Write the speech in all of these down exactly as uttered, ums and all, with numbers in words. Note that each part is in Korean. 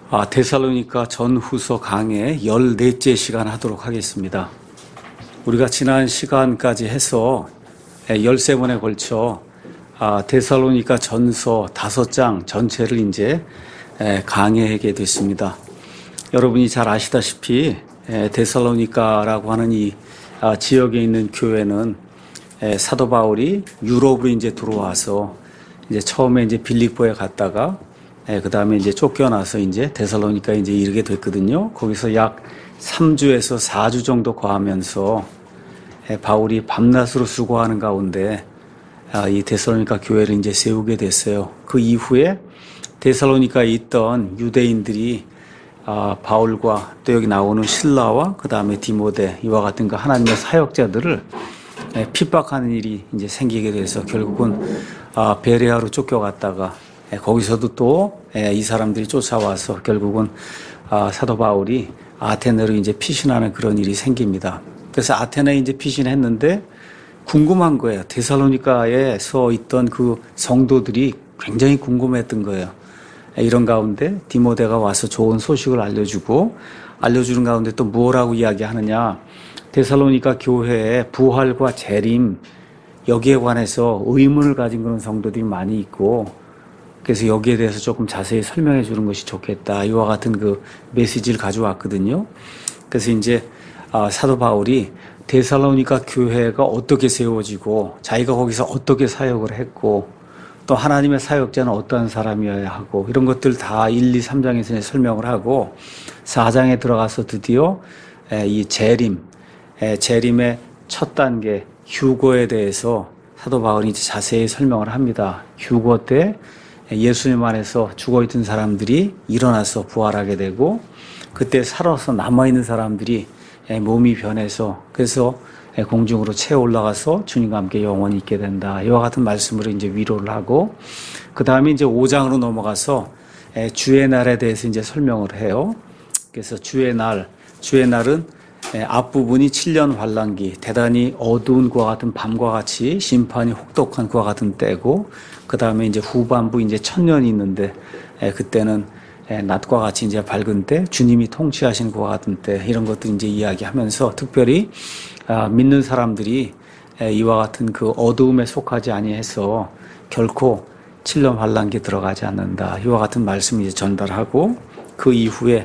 아, 데살로니가 전후서 강의 열넷째 시간 하도록 하겠습니다. 우리가 지난 시간까지 해서 열세 번에 걸쳐 아, 데살로니가 전서 다섯 장 전체를 이제 강의하게 됐습니다. 여러분이 잘 아시다시피 데살로니가라고 하는 이 지역에 있는 교회는 사도 바울이 유럽으로 이제 들어와서 이제 처음에 이제 빌립보에 갔다가 그 다음에 이제 쫓겨나서 이제 데살로니가에 이제 이르게 됐거든요. 거기서 약 삼 주에서 사 주 정도 거하면서 바울이 밤낮으로 수고하는 가운데 이 데살로니가 교회를 이제 세우게 됐어요. 그 이후에 데살로니가에 있던 유대인들이 바울과 또 여기 나오는 실라와 그 다음에 디모데 이와 같은 그 하나님의 사역자들을 핍박하는 일이 이제 생기게 돼서 결국은 베레아로 쫓겨갔다가 거기서도 또 이 사람들이 쫓아와서 결국은 사도 바울이 아테네로 이제 피신하는 그런 일이 생깁니다. 그래서 아테네에 이제 피신했는데 궁금한 거예요. 데살로니가에서 있던 그 성도들이 굉장히 궁금했던 거예요. 이런 가운데 디모데가 와서 좋은 소식을 알려주고 알려주는 가운데 또 뭐라고 이야기하느냐. 데살로니가 교회의 부활과 재림 여기에 관해서 의문을 가진 그런 성도들이 많이 있고 그래서 여기에 대해서 조금 자세히 설명해 주는 것이 좋겠다. 이와 같은 그 메시지를 가져왔거든요. 그래서 이제 사도 바울이 데살로니가 교회가 어떻게 세워지고 자기가 거기서 어떻게 사역을 했고 또 하나님의 사역자는 어떠한 사람이어야 하고 이런 것들 다 일, 이, 삼 장에서 설명을 하고 사 장에 들어가서 드디어 이 재림, 재림의 첫 단계 휴거에 대해서 사도 바울이 이제 자세히 설명을 합니다. 휴거 때 예수님 안에서 죽어있던 사람들이 일어나서 부활하게 되고 그때 살아서 남아있는 사람들이 몸이 변해서 그래서 공중으로 채 올라가서 주님과 함께 영원히 있게 된다. 이와 같은 말씀으로 이제 위로를 하고 그 다음에 이제 오 장으로 넘어가서 주의 날에 대해서 이제 설명을 해요. 그래서 주의 날, 주의 날은 앞부분이 칠 년 환란기, 대단히 어두운 그와 같은 밤과 같이 심판이 혹독한 그와 같은 때고 그 다음에 이제 후반부 이제 천년이 있는데 그때는 낮과 같이 이제 밝은 때 주님이 통치하신 그와 같은 때 이런 것들 이제 이야기하면서 특별히 믿는 사람들이 이와 같은 그 어두움에 속하지 아니해서 결코 칠 년 환란기에 들어가지 않는다. 이와 같은 말씀 이제 전달하고 그 이후에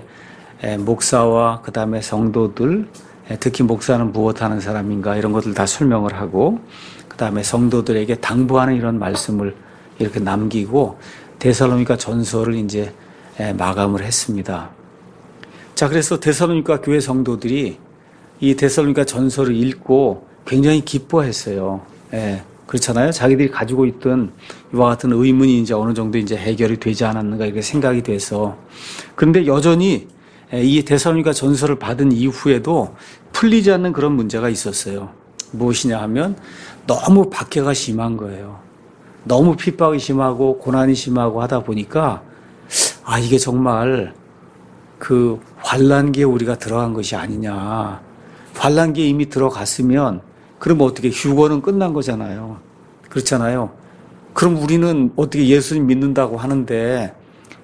목사와 그 다음에 성도들 특히 목사는 무엇하는 사람인가 이런 것들 다 설명을 하고 그 다음에 성도들에게 당부하는 이런 말씀을 이렇게 남기고 데살로니가 전서를 이제 마감을 했습니다. 자, 그래서 데살로니가 교회 성도들이 이 데살로니가 전서를 읽고 굉장히 기뻐했어요. 예, 그렇잖아요. 자기들이 가지고 있던 이와 같은 의문이 이제 어느 정도 이제 해결이 되지 않았는가 이렇게 생각이 돼서 그런데 여전히 이 데살로니가 전서를 받은 이후에도 풀리지 않는 그런 문제가 있었어요. 무엇이냐 하면 너무 박해가 심한 거예요. 너무 핍박이 심하고 고난이 심하고 하다 보니까 아 이게 정말 그 환란기에 우리가 들어간 것이 아니냐. 환란기에 이미 들어갔으면 그럼 어떻게 휴거는 끝난 거잖아요. 그렇잖아요. 그럼 우리는 어떻게 예수님 믿는다고 하는데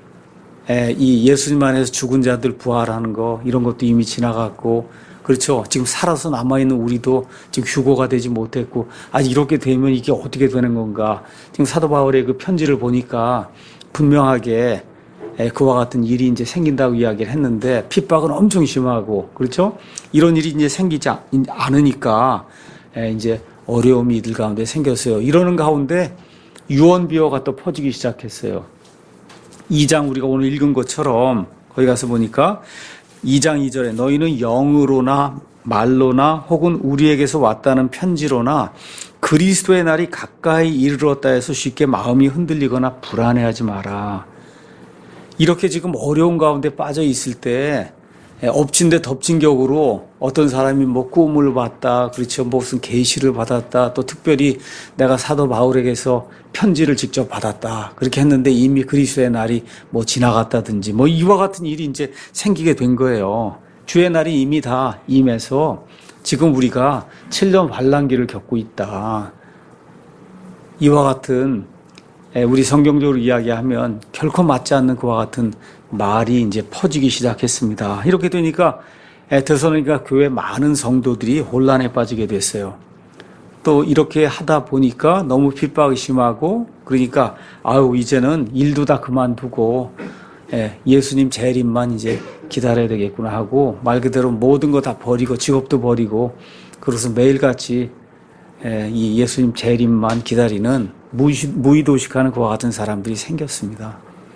이 예수님 안에서 죽은 자들 부활하는 거 이런 것도 이미 지나갔고 그렇죠. 지금 살아서 남아있는 우리도 지금 휴거가 되지 못했고 아 이렇게 되면 이게 어떻게 되는 건가. 지금 사도 바울의 그 편지를 보니까 분명하게 그와 같은 일이 이제 생긴다고 이야기를 했는데 핍박은 엄청 심하고 그렇죠. 이런 일이 이제 생기지 않으니까 이제 어려움이 이들 가운데 생겼어요. 이러는 가운데 유언비어가 또 퍼지기 시작했어요. 이 장 우리가 오늘 읽은 것처럼 거기 가서 보니까 이 장 이 절에 너희는 영으로나 말로나 혹은 우리에게서 왔다는 편지로나 그리스도의 날이 가까이 이르렀다 해서 쉽게 마음이 흔들리거나 불안해하지 마라. 이렇게 지금 어려운 가운데 빠져 있을 때 엎친 데 덮친 격으로 어떤 사람이 뭐 꿈을 봤다, 그렇죠, 무슨 계시를 받았다, 또 특별히 내가 사도 바울에게서 편지를 직접 받았다 그렇게 했는데 이미 그리스도의 날이 뭐 지나갔다든지 뭐 이와 같은 일이 이제 생기게 된 거예요. 주의 날이 이미 다 임해서 지금 우리가 칠 년 환란기를 겪고 있다. 이와 같은 우리 성경적으로 이야기하면 결코 맞지 않는 그와 같은 말이 이제 퍼지기 시작했습니다. 이렇게 되니까 데살로니가 교회 많은 성도들이 혼란에 빠지게 됐어요. 또 이렇게 하다 보니까 너무 핍박이 심하고 그러니까 아유 이제는 일도 다 그만두고 예수님 재림만 이제 기다려야 되겠구나 하고 말 그대로 모든 거 다 버리고 직업도 버리고 그래서 매일같이 이 예수님 재림만 기다리는 무의도식하는 그와 같은 사람들이 생겼습니다.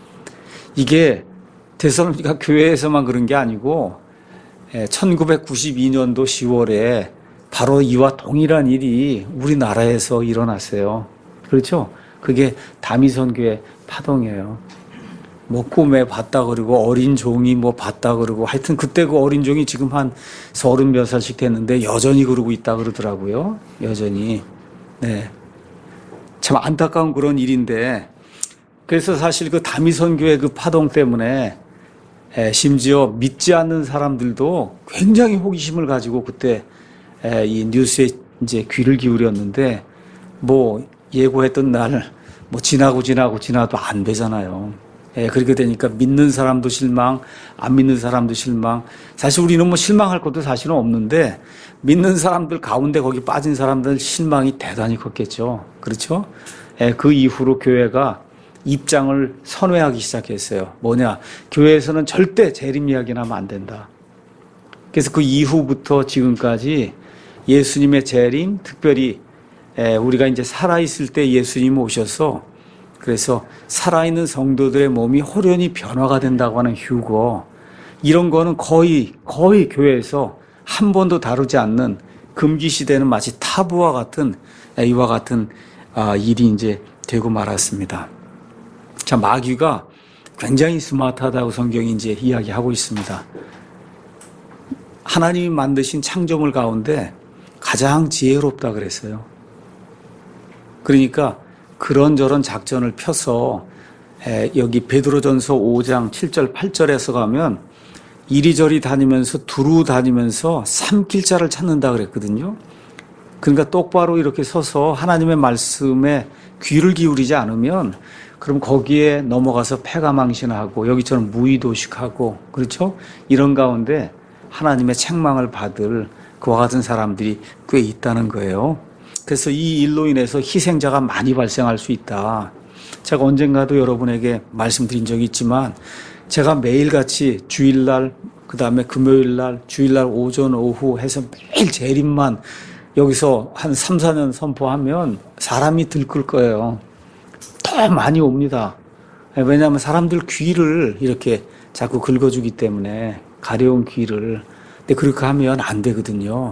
이게 데살로니가 교회에서만 그런 게 아니고 천구백구십이 년도 시월에 바로 이와 동일한 일이 우리나라에서 일어났어요. 그렇죠? 그게 다미선교회 파동이에요. 뭐 꿈에 봤다 그러고 어린 종이 뭐 봤다 그러고 하여튼 그때 그 어린 종이 지금 한 서른 몇 살씩 됐는데 여전히 그러고 있다 그러더라고요. 여전히. 네. 참 안타까운 그런 일인데 그래서 사실 그 다미선교회 그 파동 때문에 심지어 믿지 않는 사람들도 굉장히 호기심을 가지고 그때 이 뉴스에 이제 귀를 기울였는데 뭐 예고했던 날 뭐 지나고 지나고 지나도 안 되잖아요. 예, 그렇게 되니까 믿는 사람도 실망, 안 믿는 사람도 실망. 사실 우리는 뭐 실망할 것도 사실은 없는데 믿는 사람들 가운데 거기 빠진 사람들 실망이 대단히 컸겠죠. 그렇죠? 예, 그 이후로 교회가 입장을 선회하기 시작했어요. 뭐냐? 교회에서는 절대 재림 이야기는 하면 안 된다. 그래서 그 이후부터 지금까지 예수님의 재림, 특별히 우리가 이제 살아있을 때 예수님 오셔서 그래서 살아있는 성도들의 몸이 호련히 변화가 된다고 하는 휴거, 이런 거는 거의, 거의 교회에서 한 번도 다루지 않는 금기시대는 마치 타부와 같은, 이와 같은 일이 이제 되고 말았습니다. 자, 마귀가 굉장히 스마트하다고 성경이 이제 이야기하고 있습니다. 하나님이 만드신 창조물 가운데 가장 지혜롭다 그랬어요. 그러니까 그런저런 작전을 펴서 여기 베드로전서 오 장 칠 절 팔 절에서 가면 이리저리 다니면서 두루 다니면서 삼킬자를 찾는다 그랬거든요. 그러니까 똑바로 이렇게 서서 하나님의 말씀에 귀를 기울이지 않으면 그럼 거기에 넘어가서 패가망신하고 여기처럼 무의도식하고 그렇죠? 이런 가운데 하나님의 책망을 받을 그와 같은 사람들이 꽤 있다는 거예요. 그래서 이 일로 인해서 희생자가 많이 발생할 수 있다. 제가 언젠가도 여러분에게 말씀드린 적이 있지만 제가 매일같이 주일날 그다음에 금요일날 주일날 오전 오후 해서 매일 재림만 여기서 한 삼, 사 년 선포하면 사람이 들끓 거예요. 더 많이 옵니다. 왜냐하면 사람들 귀를 이렇게 자꾸 긁어주기 때문에 가려운 귀를. 근데 그렇게 하면 안 되거든요.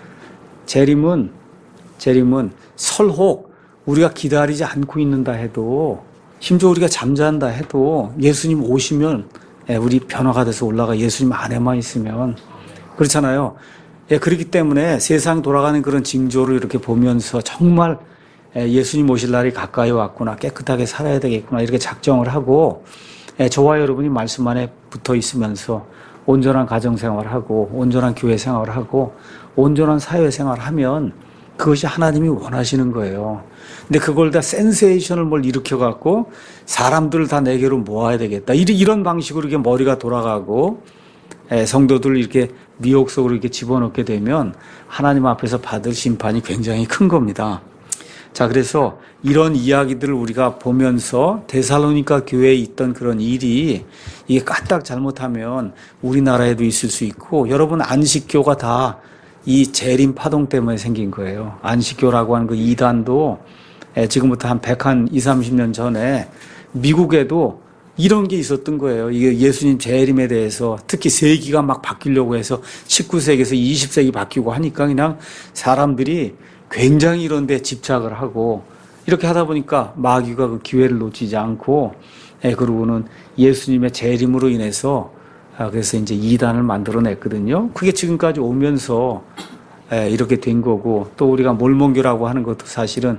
재림은 재림은 설혹 우리가 기다리지 않고 있는다 해도 심지어 우리가 잠잔다 해도 예수님 오시면 우리 변화가 돼서 올라가 예수님 안에만 있으면 그렇잖아요. 그렇기 때문에 세상 돌아가는 그런 징조를 이렇게 보면서 정말 예수님 오실 날이 가까이 왔구나, 깨끗하게 살아야 되겠구나 이렇게 작정을 하고 저와 여러분이 말씀 안에 붙어 있으면서 온전한 가정생활하고 온전한 교회생활하고 온전한 사회생활하면 그것이 하나님이 원하시는 거예요. 근데 그걸 다 센세이션을 뭘 일으켜갖고 사람들을 다 내게로 모아야 되겠다. 이런 방식으로 이렇게 머리가 돌아가고 성도들을 이렇게 미혹 속으로 이렇게 집어넣게 되면 하나님 앞에서 받을 심판이 굉장히 큰 겁니다. 자, 그래서 이런 이야기들을 우리가 보면서 데살로니가 교회에 있던 그런 일이 이게 까딱 잘못하면 우리나라에도 있을 수 있고 여러분 안식교가 다 이 재림 파동 때문에 생긴 거예요. 안식교라고 하는 그 이단도 지금부터 한 백이삼십 년 전에 미국에도 이런 게 있었던 거예요. 이게 예수님 재림에 대해서 특히 세기가 막 바뀌려고 해서 십구 세기에서 이십 세기 바뀌고 하니까 그냥 사람들이 굉장히 이런 데 집착을 하고 이렇게 하다 보니까 마귀가 그 기회를 놓치지 않고 그러고는 예수님의 재림으로 인해서 그래서 이제 이단을 만들어냈거든요. 그게 지금까지 오면서 이렇게 된 거고 또 우리가 몰몬교라고 하는 것도 사실은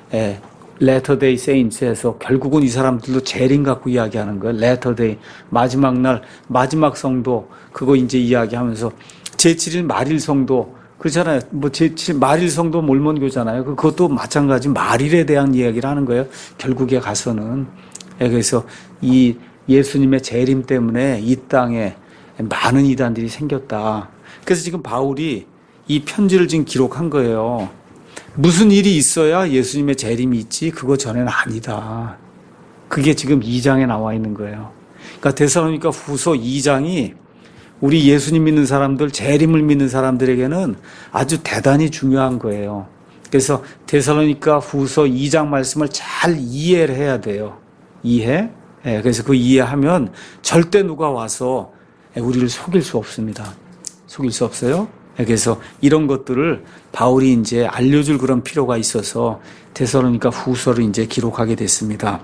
레터데이 세인츠에서 결국은 이 사람들도 재림 갖고 이야기하는 거예요. 레터데이 마지막 날 마지막 성도 그거 이제 이야기하면서 제칠 일 말일 성도 그렇잖아요. 뭐, 제, 제 말일성도 몰몬교잖아요. 그것도 마찬가지 말일에 대한 이야기를 하는 거예요. 결국에 가서는. 예, 그래서 이 예수님의 재림 때문에 이 땅에 많은 이단들이 생겼다. 그래서 지금 바울이 이 편지를 지금 기록한 거예요. 무슨 일이 있어야 예수님의 재림이 있지? 그거 전에는 아니다. 그게 지금 이 장에 나와 있는 거예요. 그러니까 데살로니가 후서 이 장이 우리 예수님 믿는 사람들, 재림을 믿는 사람들에게는 아주 대단히 중요한 거예요. 그래서 데살로니가 후서 이 장 말씀을 잘 이해를 해야 돼요. 이해? 예, 그래서 그 이해하면 절대 누가 와서 우리를 속일 수 없습니다. 속일 수 없어요. 예, 그래서 이런 것들을 바울이 이제 알려줄 그런 필요가 있어서 데살로니가 후서를 이제 기록하게 됐습니다.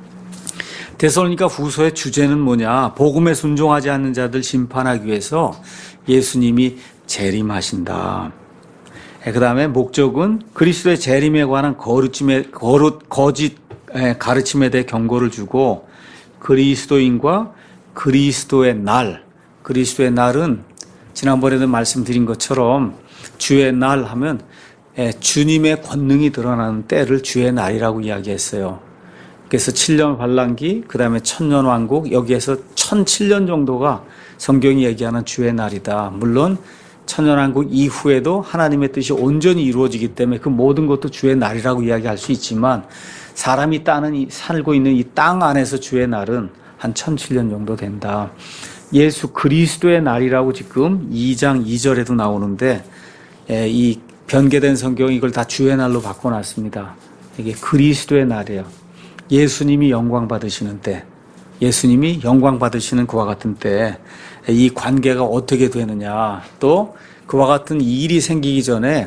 데살로니가 후서의 주제는 뭐냐? 복음에 순종하지 않는 자들 심판하기 위해서 예수님이 재림하신다. 그 다음에 목적은 그리스도의 재림에 관한 거르침에, 거릇, 거짓 가르침에 대해 경고를 주고 그리스도인과 그리스도의 날, 그리스도의 날은 지난번에도 말씀드린 것처럼 주의 날 하면 주님의 권능이 드러나는 때를 주의 날이라고 이야기했어요. 그래서 칠 년 환란기, 그 다음에 천년 왕국, 여기에서 천칠 년 정도가 성경이 얘기하는 주의 날이다. 물론 천년 왕국 이후에도 하나님의 뜻이 온전히 이루어지기 때문에 그 모든 것도 주의 날이라고 이야기할 수 있지만 사람이 따는, 살고 있는 이 땅 안에서 주의 날은 한 천칠 년 정도 된다. 예수 그리스도의 날이라고 지금 이 장 이 절에도 나오는데 이 변개된 성경이 이걸 다 주의 날로 바꿔놨습니다. 이게 그리스도의 날이에요. 예수님이 영광 받으시는 때, 예수님이 영광 받으시는 그와 같은 때, 이 관계가 어떻게 되느냐, 또 그와 같은 일이 생기기 전에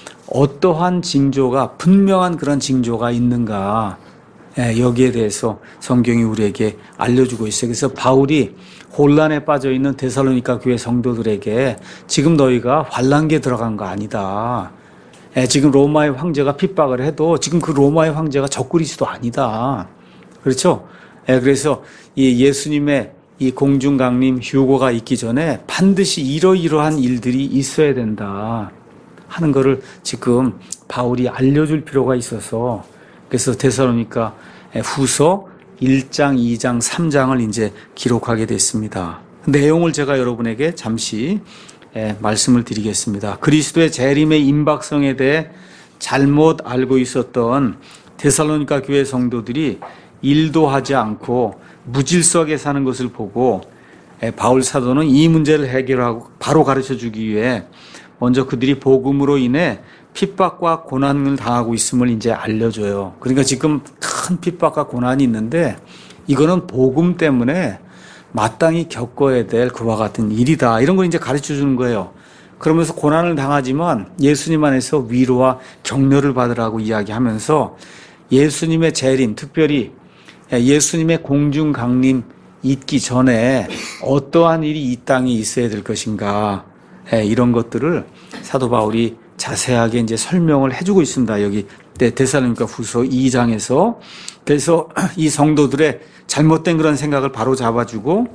어떠한 징조가, 분명한 그런 징조가 있는가, 여기에 대해서 성경이 우리에게 알려주고 있어요. 그래서 바울이 혼란에 빠져 있는 데살로니가 교회 성도들에게 지금 너희가 환란기에 들어간 거 아니다. 지금 로마의 황제가 핍박을 해도 지금 그 로마의 황제가 적그리스도 아니다. 그렇죠? 그래서 이 예수님의 이 공중 강림 휴고가 있기 전에 반드시 이러이러한 일들이 있어야 된다 하는 것을 지금 바울이 알려줄 필요가 있어서 그래서 데살로니가 후서 일 장, 이 장, 삼 장을 이제 기록하게 됐습니다. 내용을 제가 여러분에게 잠시 예, 말씀을 드리겠습니다. 그리스도의 재림의 임박성에 대해 잘못 알고 있었던 데살로니가 교회 성도들이 일도 하지 않고 무질서하게 사는 것을 보고 예, 바울 사도는 이 문제를 해결하고 바로 가르쳐 주기 위해 먼저 그들이 복음으로 인해 핍박과 고난을 당하고 있음을 이제 알려줘요. 그러니까 지금 큰 핍박과 고난이 있는데 이거는 복음 때문에 마땅히 겪어야 될 그와 같은 일이다. 이런 걸 이제 가르쳐 주는 거예요. 그러면서 고난을 당하지만 예수님 안에서 위로와 격려를 받으라고 이야기하면서 예수님의 재림, 특별히 예수님의 공중 강림 있기 전에 어떠한 일이 이 땅에 있어야 될 것인가. 이런 것들을 사도 바울이 자세하게 이제 설명을 해주고 있습니다. 여기 데살로니가 후서 이 장에서. 그래서 이 성도들의 잘못된 그런 생각을 바로 잡아주고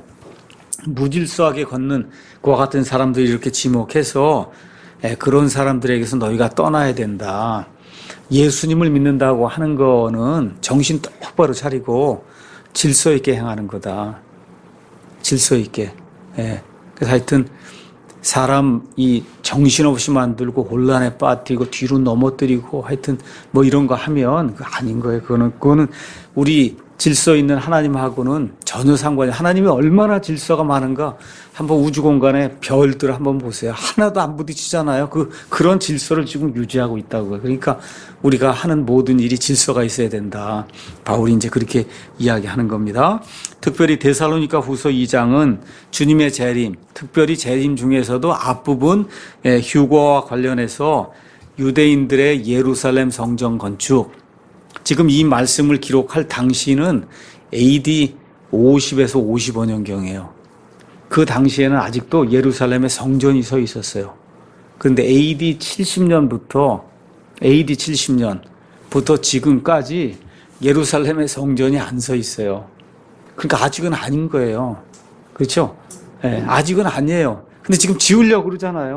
무질서하게 걷는 그와 같은 사람들이 이렇게 지목해서 그런 사람들에게서 너희가 떠나야 된다. 예수님을 믿는다고 하는 거는 정신 똑바로 차리고 질서 있게 행하는 거다. 질서 있게. 예. 그래서 하여튼 사람이 정신없이 만들고 혼란에 빠뜨리고 뒤로 넘어뜨리고 하여튼 뭐 이런 거 하면 그거 아닌 거예요. 그거는, 그거는 우리 질서 있는 하나님하고는 전혀 상관이, 하나님이 얼마나 질서가 많은가 한번 우주 공간에 별들 한번 보세요. 하나도 안 부딪히잖아요. 그, 그런 질서를 지금 유지하고 있다고요. 그러니까 우리가 하는 모든 일이 질서가 있어야 된다. 바울이 이제 그렇게 이야기하는 겁니다. 특별히 데살로니가 후서 이 장은 주님의 재림, 특별히 재림 중에서도 앞부분 휴거와 관련해서 유대인들의 예루살렘 성전 건축, 지금 이 말씀을 기록할 당시는 에이디 오십에서 오십오 년경이에요. 그 당시에는 아직도 예루살렘에 성전이 서 있었어요. 그런데 에이디 칠십 년부터 에이디 칠십 년부터 지금까지 예루살렘에 성전이 안 서 있어요. 그러니까 아직은 아닌 거예요. 그렇죠? 네, 아직은 아니에요. 근데 지금 지으려고 그러잖아요.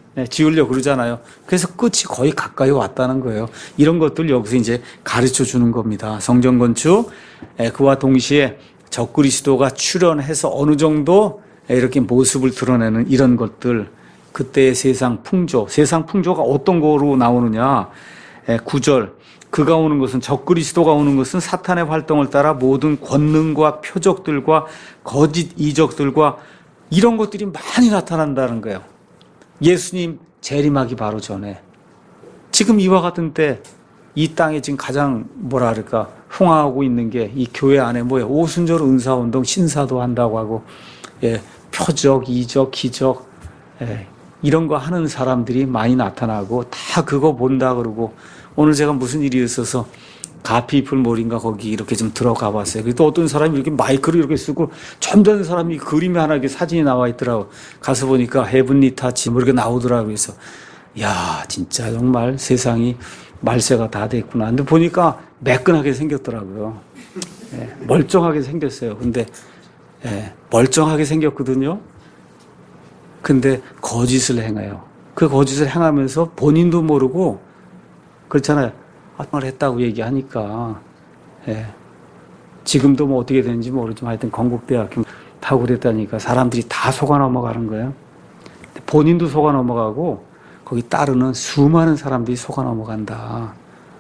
예, 지으려고 그러잖아요. 그래서 끝이 거의 가까이 왔다는 거예요. 이런 것들 여기서 이제 가르쳐 주는 겁니다. 성전 건축, 예, 그와 동시에 적그리스도가 출현해서 어느 정도 이렇게 모습을 드러내는 이런 것들, 그때의 세상 풍조, 세상 풍조가 어떤 거로 나오느냐. 예, 구 절, 그가 오는 것은, 적그리스도가 오는 것은 사탄의 활동을 따라 모든 권능과 표적들과 거짓 이적들과 이런 것들이 많이 나타난다는 거예요. 예수님 재림하기 바로 전에. 지금 이와 같은 때 이 땅에 지금 가장 뭐라 그럴까 흥황하고 있는 게 이 교회 안에 뭐예요? 오순절 은사운동 신사도 한다고 하고, 예, 표적, 이적, 기적, 예, 이런 거 하는 사람들이 많이 나타나고 다 그거 본다 그러고, 오늘 제가 무슨 일이 있어서 가피플 몰인가 거기 이렇게 좀 들어가 봤어요. 또 어떤 사람이 이렇게 마이크를 이렇게 쓰고 점잖은 사람이 그림이 하나 이렇게 사진이 나와 있더라고. 가서 보니까 헤븐리 타치 뭐 이렇게 나오더라고요. 그래서 야, 진짜 정말 세상이 말세가 다 됐구나. 근데 보니까 매끈하게 생겼더라고요. 예, 멀쩡하게 생겼어요. 근데 예, 멀쩡하게 생겼거든요. 근데 거짓을 행해요. 그 거짓을 행하면서 본인도 모르고 그렇잖아요. 말 했다고 얘기하니까, 예. 지금도 뭐 어떻게 되는지 모르지만 하여튼 건국대학교 타고 그랬다니까 사람들이 다 속아 넘어가는 거예요. 본인도 속아 넘어가고 거기 따르는 수많은 사람들이 속아 넘어간다.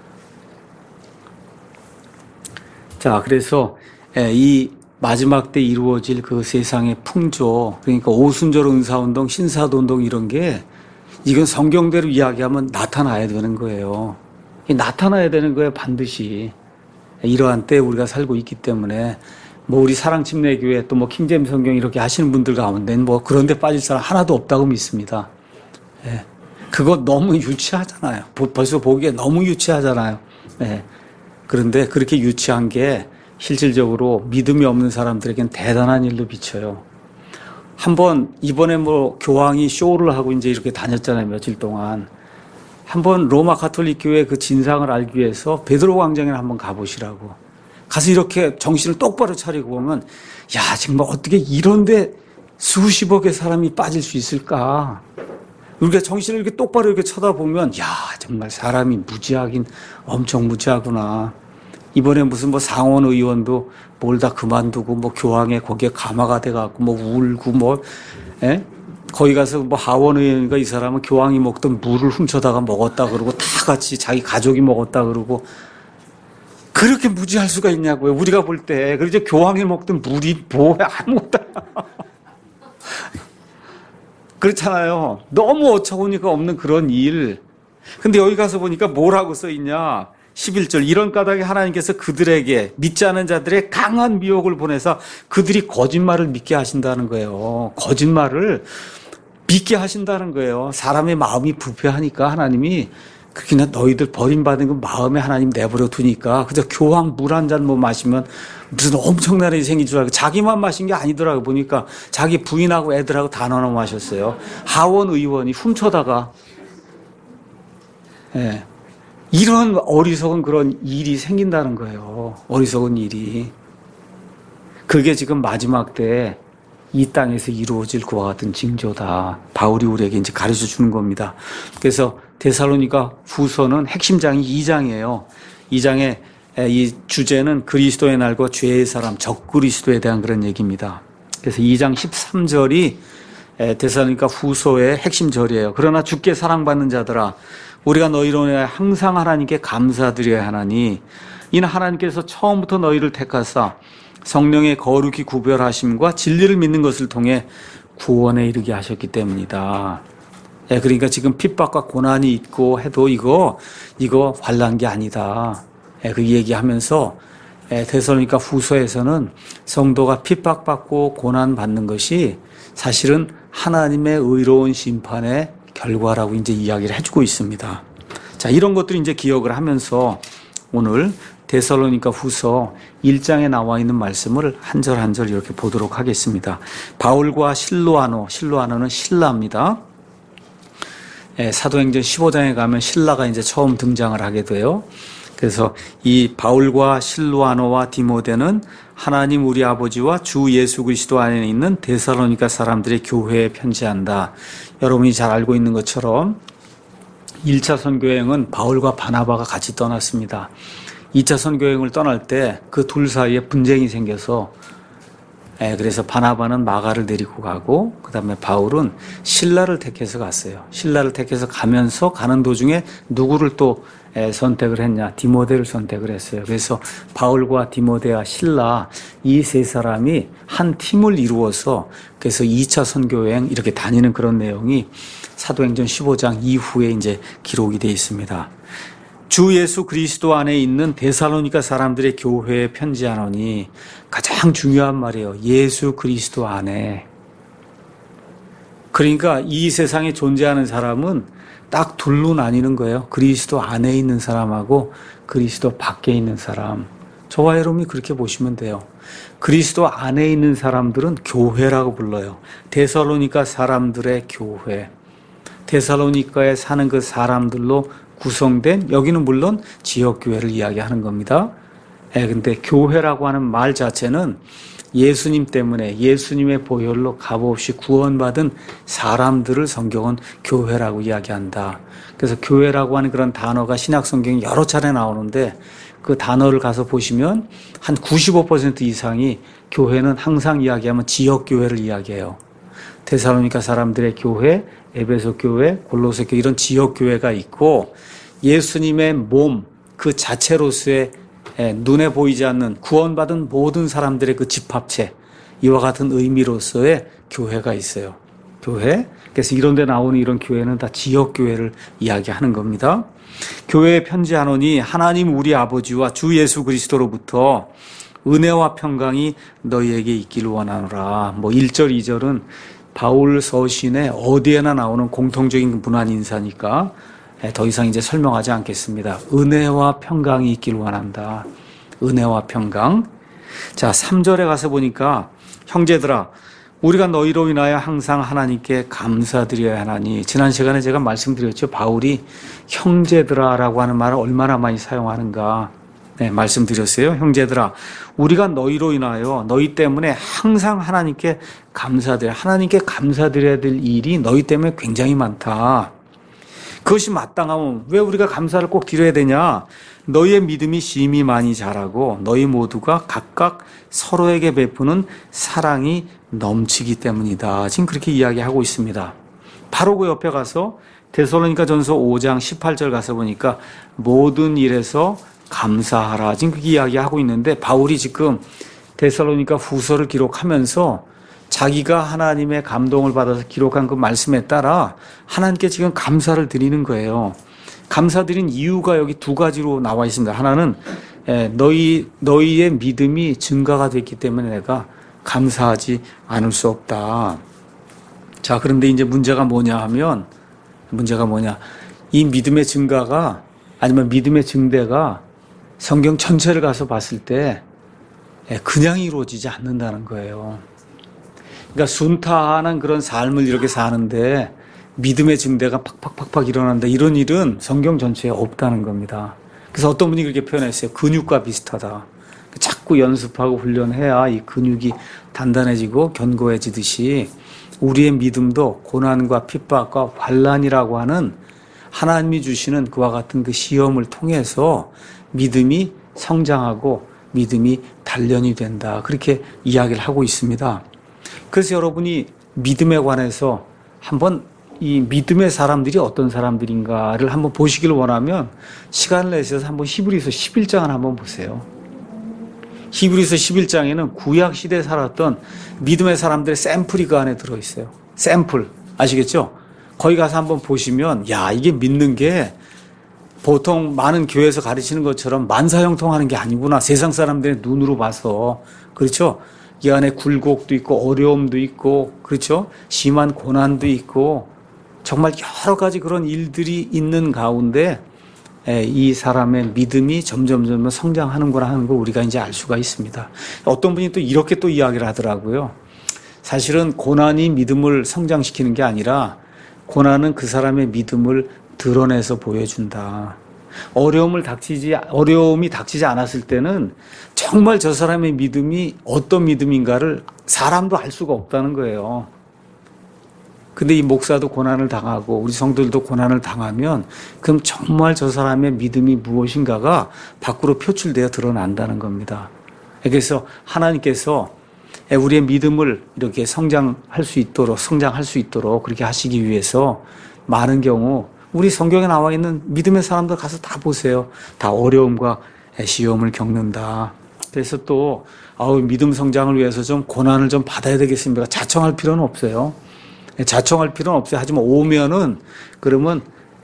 자, 그래서 이 마지막 때 이루어질 그 세상의 풍조, 그러니까 오순절 은사운동, 신사도운동 이런 게 이건 성경대로 이야기하면 나타나야 되는 거예요. 나타나야 되는 거예요, 반드시. 이러한 때 우리가 살고 있기 때문에, 뭐 우리 사랑침례교회 또 뭐 킹제임스 성경 이렇게 하시는 분들 가운데는 뭐 그런 데 빠질 사람 하나도 없다고 믿습니다. 예. 그거 너무 유치하잖아요. 벌써 보기에 너무 유치하잖아요. 예. 그런데 그렇게 유치한 게 실질적으로 믿음이 없는 사람들에겐 대단한 일로 비쳐요. 한번 이번에 뭐 교황이 쇼를 하고 이제 이렇게 다녔잖아요, 며칠 동안. 한번 로마 가톨릭 교회 그 진상을 알기 위해서 베드로 광장에 한번 가보시라고. 가서 이렇게 정신을 똑바로 차리고 보면, 야, 정말 어떻게 이런데 수십억의 사람이 빠질 수 있을까? 우리가 정신을 이렇게 똑바로 이렇게 쳐다보면, 야, 정말 사람이 무지하긴 엄청 무지하구나. 이번에 무슨 뭐 상원 의원도 뭘 다 그만두고 뭐 교황에 거기에 감화가 돼갖고 뭐 울고 뭐, 예? 거기 가서 뭐 하원 의원인가 이 사람은 교황이 먹던 물을 훔쳐다가 먹었다 그러고 다 같이 자기 가족이 먹었다 그러고 그렇게 무지할 수가 있냐고요. 우리가 볼 때. 그래서 교황이 먹던 물이 뭐야 아무것도 그렇잖아요. 너무 어처구니가 없는 그런 일. 근데 여기 가서 보니까 뭐라고 써있냐. 십일 절 이런 까닭에 하나님께서 그들에게 믿지 않은 자들의 강한 미혹을 보내서 그들이 거짓말을 믿게 하신다는 거예요. 거짓말을 믿게 하신다는 거예요. 사람의 마음이 부패하니까 하나님이 그렇게 너희들 버림받은 그 마음에 하나님 내버려 두니까 그저 교황 물 한 잔 뭐 마시면 무슨 엄청난 일이 생긴 줄 알고 자기만 마신 게 아니더라고. 보니까 자기 부인하고 애들하고 다 나눠 마셨어요. 하원 의원이 훔쳐다가. 예. 이런 어리석은 그런 일이 생긴다는 거예요. 어리석은 일이. 그게 지금 마지막 때 이 땅에서 이루어질 그와 같은 징조다. 바울이 우리에게 이제 가르쳐 주는 겁니다. 그래서 데살로니가 후서는 핵심장이 이 장이에요. 이 장의 이 주제는 그리스도의 날과 죄의 사람, 적그리스도에 대한 그런 얘기입니다. 그래서 이 장 십삼 절이 데살로니가 후서의 핵심 절이에요. 그러나 주께 사랑받는 자들아, 우리가 너희로 인하여 항상 하나님께 감사드려야 하나니 이는 하나님께서 처음부터 너희를 택하사 성령의 거룩히 구별하심과 진리를 믿는 것을 통해 구원에 이르게 하셨기 때문이다. 예, 그러니까 지금 핍박과 고난이 있고 해도 이거 이거 환난 게 아니다. 예, 그 얘기하면서 예, 데살로니가 후서에서는 성도가 핍박받고 고난 받는 것이 사실은 하나님의 의로운 심판의 결과라고 이제 이야기를 해주고 있습니다. 자, 이런 것들을 이제 기억을 하면서 오늘 데살로니가 후서 일 장에 나와 있는 말씀을 한 절 한 절 이렇게 보도록 하겠습니다. 바울과 실로아노, 실로아노는 신라입니다. 예, 사도행전 십오 장에 가면 신라가 이제 처음 등장을 하게 돼요. 그래서 이 바울과 실루아노와 디모데는 하나님 우리 아버지와 주 예수 그리스도 안에 있는 데살로니가 사람들의 교회에 편지한다. 여러분이 잘 알고 있는 것처럼 일 차 선교여행은 바울과 바나바가 같이 떠났습니다. 이 차 선교여행을 떠날 때 그 둘 사이에 분쟁이 생겨서 예, 그래서 바나바는 마가를 데리고 가고 그 다음에 바울은 실라를 택해서 갔어요. 실라를 택해서 가면서 가는 도중에 누구를 또 예, 선택을 했냐? 디모데를 선택을 했어요. 그래서 바울과 디모데와 실라 이 세 사람이 한 팀을 이루어서 그래서 이 차 선교여행 이렇게 다니는 그런 내용이 사도행전 십오 장 이후에 이제 기록이 되어 있습니다. 주 예수 그리스도 안에 있는 데살로니가 사람들의 교회에 편지하노니 가장 중요한 말이에요. 예수 그리스도 안에. 그러니까 이 세상에 존재하는 사람은 딱 둘로 나뉘는 거예요. 그리스도 안에 있는 사람하고 그리스도 밖에 있는 사람. 저와 여러분이 그렇게 보시면 돼요. 그리스도 안에 있는 사람들은 교회라고 불러요. 데살로니가 사람들의 교회. 데살로니가에 사는 그 사람들로 구성된, 여기는 물론 지역교회를 이야기하는 겁니다. 예, 근데 교회라고 하는 말 자체는 예수님 때문에 예수님의 보혈로 값없이 구원받은 사람들을 성경은 교회라고 이야기한다. 그래서 교회라고 하는 그런 단어가 신약 성경에 여러 차례 나오는데 그 단어를 가서 보시면 한 구십오 퍼센트 이상이 교회는 항상 이야기하면 지역교회를 이야기해요. 데살로니가 사람들의 교회, 에베소 교회, 골로새 교회 이런 지역 교회가 있고 예수님의 몸 그 자체로서의 눈에 보이지 않는 구원받은 모든 사람들의 그 집합체 이와 같은 의미로서의 교회가 있어요. 교회. 그래서 이런 데 나오는 이런 교회는 다 지역 교회를 이야기하는 겁니다. 교회에 편지하노니 하나님 우리 아버지와 주 예수 그리스도로부터 은혜와 평강이 너희에게 있기를 원하노라. 뭐 일 절 이 절은 바울 서신에 어디에나 나오는 공통적인 문안 인사니까 더 이상 이제 설명하지 않겠습니다. 은혜와 평강이 있기를 원한다. 은혜와 평강. 자, 삼 절에 가서 보니까 형제들아 우리가 너희로 인하여 항상 하나님께 감사드려야 하나니 지난 시간에 제가 말씀드렸죠. 바울이 형제들아라고 하는 말을 얼마나 많이 사용하는가. 네, 말씀드렸어요. 형제들아, 우리가 너희로 인하여 너희 때문에 항상 하나님께 감사드려. 하나님께 감사드려야 될 일이 너희 때문에 굉장히 많다. 그것이 마땅하면 왜 우리가 감사를 꼭 드려야 되냐? 너희의 믿음이 심히 많이 자라고 너희 모두가 각각 서로에게 베푸는 사랑이 넘치기 때문이다. 지금 그렇게 이야기하고 있습니다. 바로 그 옆에 가서 데살로니가 전서 오 장 십팔 절 가서 보니까 모든 일에서 감사하라. 지금 그렇게 이야기하고 있는데 바울이 지금 데살로니가 후서를 기록하면서 자기가 하나님의 감동을 받아서 기록한 그 말씀에 따라 하나님께 지금 감사를 드리는 거예요. 감사드린 이유가 여기 두 가지로 나와 있습니다. 하나는 너희, 너희의 믿음이 증가가 됐기 때문에 내가 감사하지 않을 수 없다. 자, 그런데 이제 문제가 뭐냐 하면 문제가 뭐냐. 이 믿음의 증가가 아니면 믿음의 증대가 성경 전체를 가서 봤을 때 그냥 이루어지지 않는다는 거예요. 그러니까 순탄한 그런 삶을 이렇게 사는데 믿음의 증대가 팍팍팍팍 일어난다. 이런 일은 성경 전체에 없다는 겁니다. 그래서 어떤 분이 그렇게 표현했어요. 근육과 비슷하다. 자꾸 연습하고 훈련해야 이 근육이 단단해지고 견고해지듯이 우리의 믿음도 고난과 핍박과 환난이라고 하는 하나님이 주시는 그와 같은 그 시험을 통해서 믿음이 성장하고 믿음이 단련이 된다. 그렇게 이야기를 하고 있습니다. 그래서 여러분이 믿음에 관해서 한번 이 믿음의 사람들이 어떤 사람들인가를 한번 보시기를 원하면 시간을 내셔서 한번 히브리서 십일 장을 한번 보세요. 히브리서 십일 장에는 구약 시대에 살았던 믿음의 사람들의 샘플이 그 안에 들어있어요. 샘플. 아시겠죠? 거기 가서 한번 보시면 야, 이게 믿는 게 보통 많은 교회에서 가르치는 것처럼 만사형통하는 게 아니구나. 세상 사람들의 눈으로 봐서. 그렇죠? 이 안에 굴곡도 있고 어려움도 있고 그렇죠? 심한 고난도 있고 정말 여러 가지 그런 일들이 있는 가운데 이 사람의 믿음이 점점 점점 성장하는구나 하는 걸 우리가 이제 알 수가 있습니다. 어떤 분이 또 이렇게 또 이야기를 하더라고요. 사실은 고난이 믿음을 성장시키는 게 아니라 고난은 그 사람의 믿음을 드러내서 보여준다. 어려움을 닥치지, 어려움이 닥치지 않았을 때는 정말 저 사람의 믿음이 어떤 믿음인가를 사람도 알 수가 없다는 거예요. 근데 이 목사도 고난을 당하고 우리 성도들도 고난을 당하면 그럼 정말 저 사람의 믿음이 무엇인가가 밖으로 표출되어 드러난다는 겁니다. 그래서 하나님께서 우리의 믿음을 이렇게 성장할 수 있도록, 성장할 수 있도록 그렇게 하시기 위해서 많은 경우 우리 성경에 나와 있는 믿음의 사람들 가서 다 보세요. 다 어려움과 시험을 겪는다. 그래서 또 아우 믿음 성장을 위해서 좀 고난을 좀 받아야 되겠습니까? 자청할 필요는 없어요. 자청할 필요는 없어요. 하지만 오면은 그러면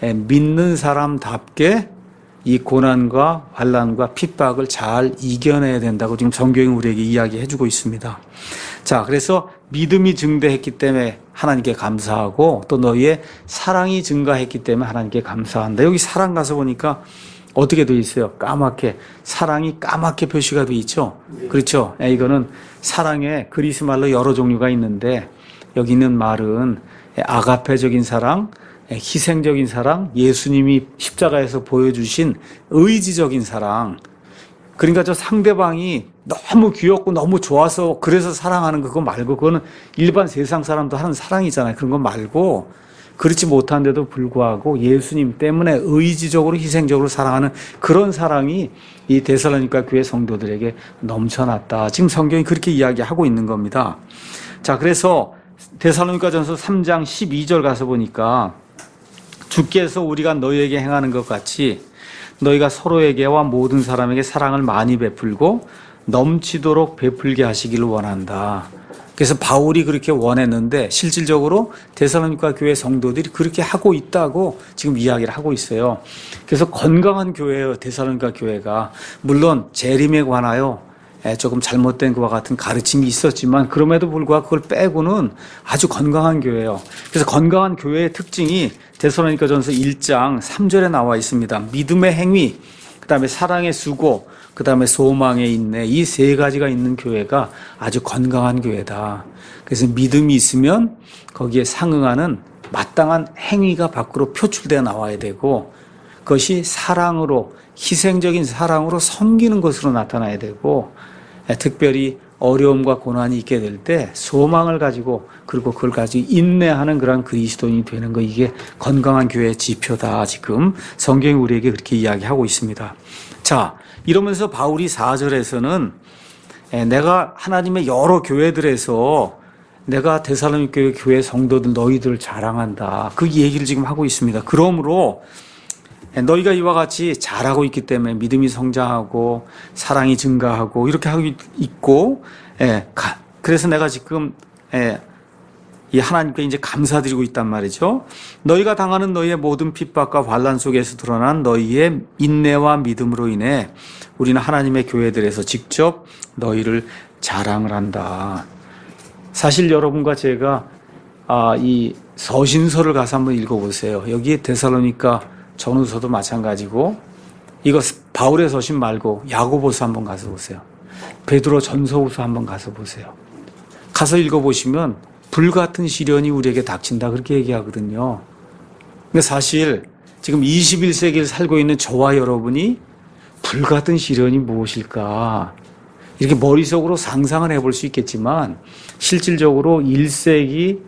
믿는 사람답게 이 고난과 환난과 핍박을 잘 이겨내야 된다고 지금 성경이 우리에게 이야기해주고 있습니다. 자, 그래서 믿음이 증대했기 때문에 하나님께 감사하고 또 너희의 사랑이 증가했기 때문에 하나님께 감사한다. 여기 사랑 가서 보니까 어떻게 돼 있어요? 까맣게 사랑이 까맣게 표시가 돼 있죠. 그렇죠? 이거는 사랑의 그리스 말로 여러 종류가 있는데 여기 있는 말은 아가페적인 사랑, 희생적인 사랑, 예수님이 십자가에서 보여주신 의지적인 사랑. 그러니까 저 상대방이 너무 귀엽고 너무 좋아서 그래서 사랑하는 그거 말고 그거는 일반 세상 사람도 하는 사랑이잖아요. 그런 거 말고 그렇지 못한데도 불구하고 예수님 때문에 의지적으로 희생적으로 사랑하는 그런 사랑이 이 데살로니가 교회 성도들에게 넘쳐났다. 지금 성경이 그렇게 이야기하고 있는 겁니다. 자, 그래서 데살로니가전서 삼 장 십이 절 가서 보니까 주께서 우리가 너희에게 행하는 것 같이 너희가 서로에게와 모든 사람에게 사랑을 많이 베풀고 넘치도록 베풀게 하시기를 원한다. 그래서 바울이 그렇게 원했는데 실질적으로 데살로니가 교회 성도들이 그렇게 하고 있다고 지금 이야기를 하고 있어요. 그래서 건강한 교회예요. 데살로니가 교회가. 물론 재림에 관하여 조금 잘못된 것과 같은 가르침이 있었지만 그럼에도 불구하고 그걸 빼고는 아주 건강한 교회예요. 그래서 건강한 교회의 특징이 데살로니가전서 일 장 삼 절에 나와 있습니다. 믿음의 행위, 그 다음에 사랑의 수고, 그 다음에 소망의 인내, 이 세 가지가 있는 교회가 아주 건강한 교회다. 그래서 믿음이 있으면 거기에 상응하는 마땅한 행위가 밖으로 표출되어 나와야 되고 그것이 사랑으로, 희생적인 사랑으로 섬기는 것으로 나타나야 되고 특별히 어려움과 고난이 있게 될 때 소망을 가지고 그리고 그걸 가지고 인내하는 그런 그리스도인이 되는 거, 이게 건강한 교회의 지표다. 지금 성경이 우리에게 그렇게 이야기하고 있습니다. 자, 이러면서 바울이 사 절에서는 내가 하나님의 여러 교회들에서 내가 데살로니가 교회 성도들 너희들을 자랑한다. 그 얘기를 지금 하고 있습니다. 그러므로 너희가 이와 같이 잘하고 있기 때문에 믿음이 성장하고 사랑이 증가하고 이렇게 하고 있고, 예, 그래서 내가 지금 예, 이 하나님께 이제 감사드리고 있단 말이죠. 너희가 당하는 너희의 모든 핍박과 환난 속에서 드러난 너희의 인내와 믿음으로 인해 우리는 하나님의 교회들에서 직접 너희를 자랑을 한다. 사실 여러분과 제가 아, 이 서신서를 가서 한번 읽어보세요. 여기에 데살로니가 전후서도 마찬가지고 이거 바울의 서신 말고 야고보서 한번 가서 보세요. 베드로 전서후서 한번 가서 보세요. 가서 읽어보시면 불같은 시련이 우리에게 닥친다 그렇게 얘기하거든요. 근데 사실 지금 이십일 세기를 살고 있는 저와 여러분이 불같은 시련이 무엇일까 이렇게 머릿속으로 상상을 해볼 수 있겠지만 실질적으로 일 세기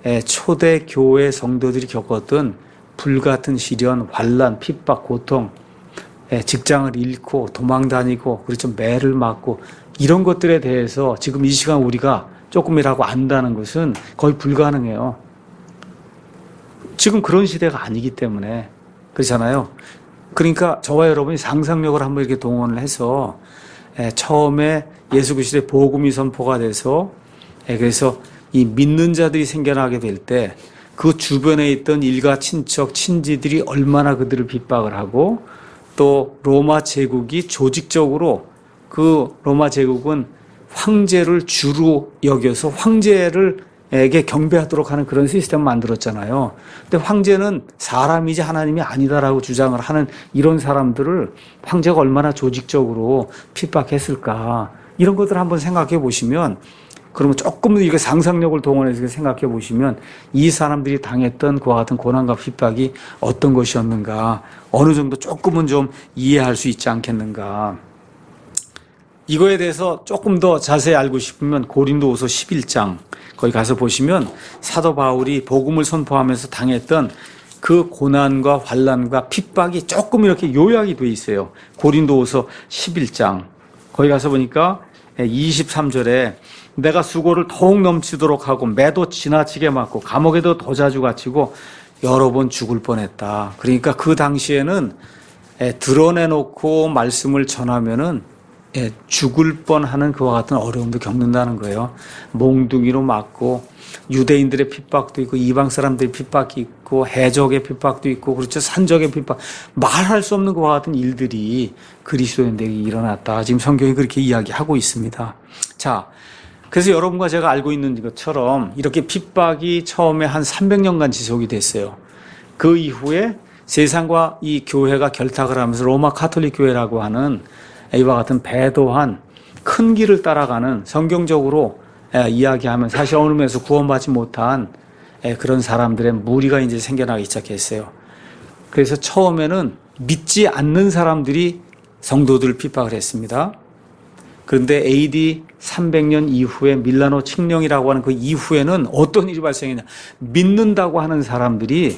초대 교회 성도들이 겪었던 불같은 시련, 환난, 핍박, 고통, 직장을 잃고 도망다니고 그렇죠, 매를 맞고 이런 것들에 대해서 지금 이 시간 우리가 조금이라고 안다는 것은 거의 불가능해요. 지금 그런 시대가 아니기 때문에 그렇잖아요. 그러니까 저와 여러분이 상상력을 한번 이렇게 동원을 해서 처음에 예수 그리스도의 복음이 선포가 돼서 그래서 이 믿는 자들이 생겨나게 될 때 그 주변에 있던 일가 친척 친지들이 얼마나 그들을 핍박을 하고 또 로마 제국이 조직적으로 그 로마 제국은 황제를 주로 여겨서 황제를 에게 경배하도록 하는 그런 시스템을 만들었잖아요. 근데 황제는 사람이지 하나님이 아니다라고 주장을 하는 이런 사람들을 황제가 얼마나 조직적으로 핍박했을까 이런 것들을 한번 생각해 보시면 그러면 조금 더 이거 상상력을 동원해서 생각해 보시면 이 사람들이 당했던 그와 같은 고난과 핍박이 어떤 것이었는가, 어느 정도 조금은 좀 이해할 수 있지 않겠는가. 이거에 대해서 조금 더 자세히 알고 싶으면 고린도후서 십일 장 거기 가서 보시면 사도 바울이 복음을 선포하면서 당했던 그 고난과 환난과 핍박이 조금 이렇게 요약이 돼 있어요. 고린도후서 십일 장 거기 가서 보니까 이십삼 절에 내가 수고를 더욱 넘치도록 하고 매도 지나치게 맞고 감옥에도 더 자주 갇히고 여러 번 죽을 뻔했다. 그러니까 그 당시에는 드러내놓고 말씀을 전하면은 죽을 뻔하는 그와 같은 어려움도 겪는다는 거예요. 몽둥이로 맞고 유대인들의 핍박도 있고 이방 사람들의 핍박이 있고 해적의 핍박도 있고 그렇죠. 산적의 핍박, 말할 수 없는 그와 같은 일들이 그리스도인들에게 일어났다. 지금 성경이 그렇게 이야기하고 있습니다. 자, 그래서 여러분과 제가 알고 있는 것처럼 이렇게 핍박이 처음에 한 삼백 년간 지속이 됐어요. 그 이후에 세상과 이 교회가 결탁을 하면서 로마 카톨릭 교회라고 하는 이와 같은 배도한 큰 길을 따라가는, 성경적으로 이야기하면 사실 어느 면에서 구원받지 못한 그런 사람들의 무리가 이제 생겨나기 시작했어요. 그래서 처음에는 믿지 않는 사람들이 성도들을 핍박을 했습니다. 그런데 에이디 삼백 년 이후에 밀라노 칙령이라고 하는 그 이후에는 어떤 일이 발생했냐. 믿는다고 하는 사람들이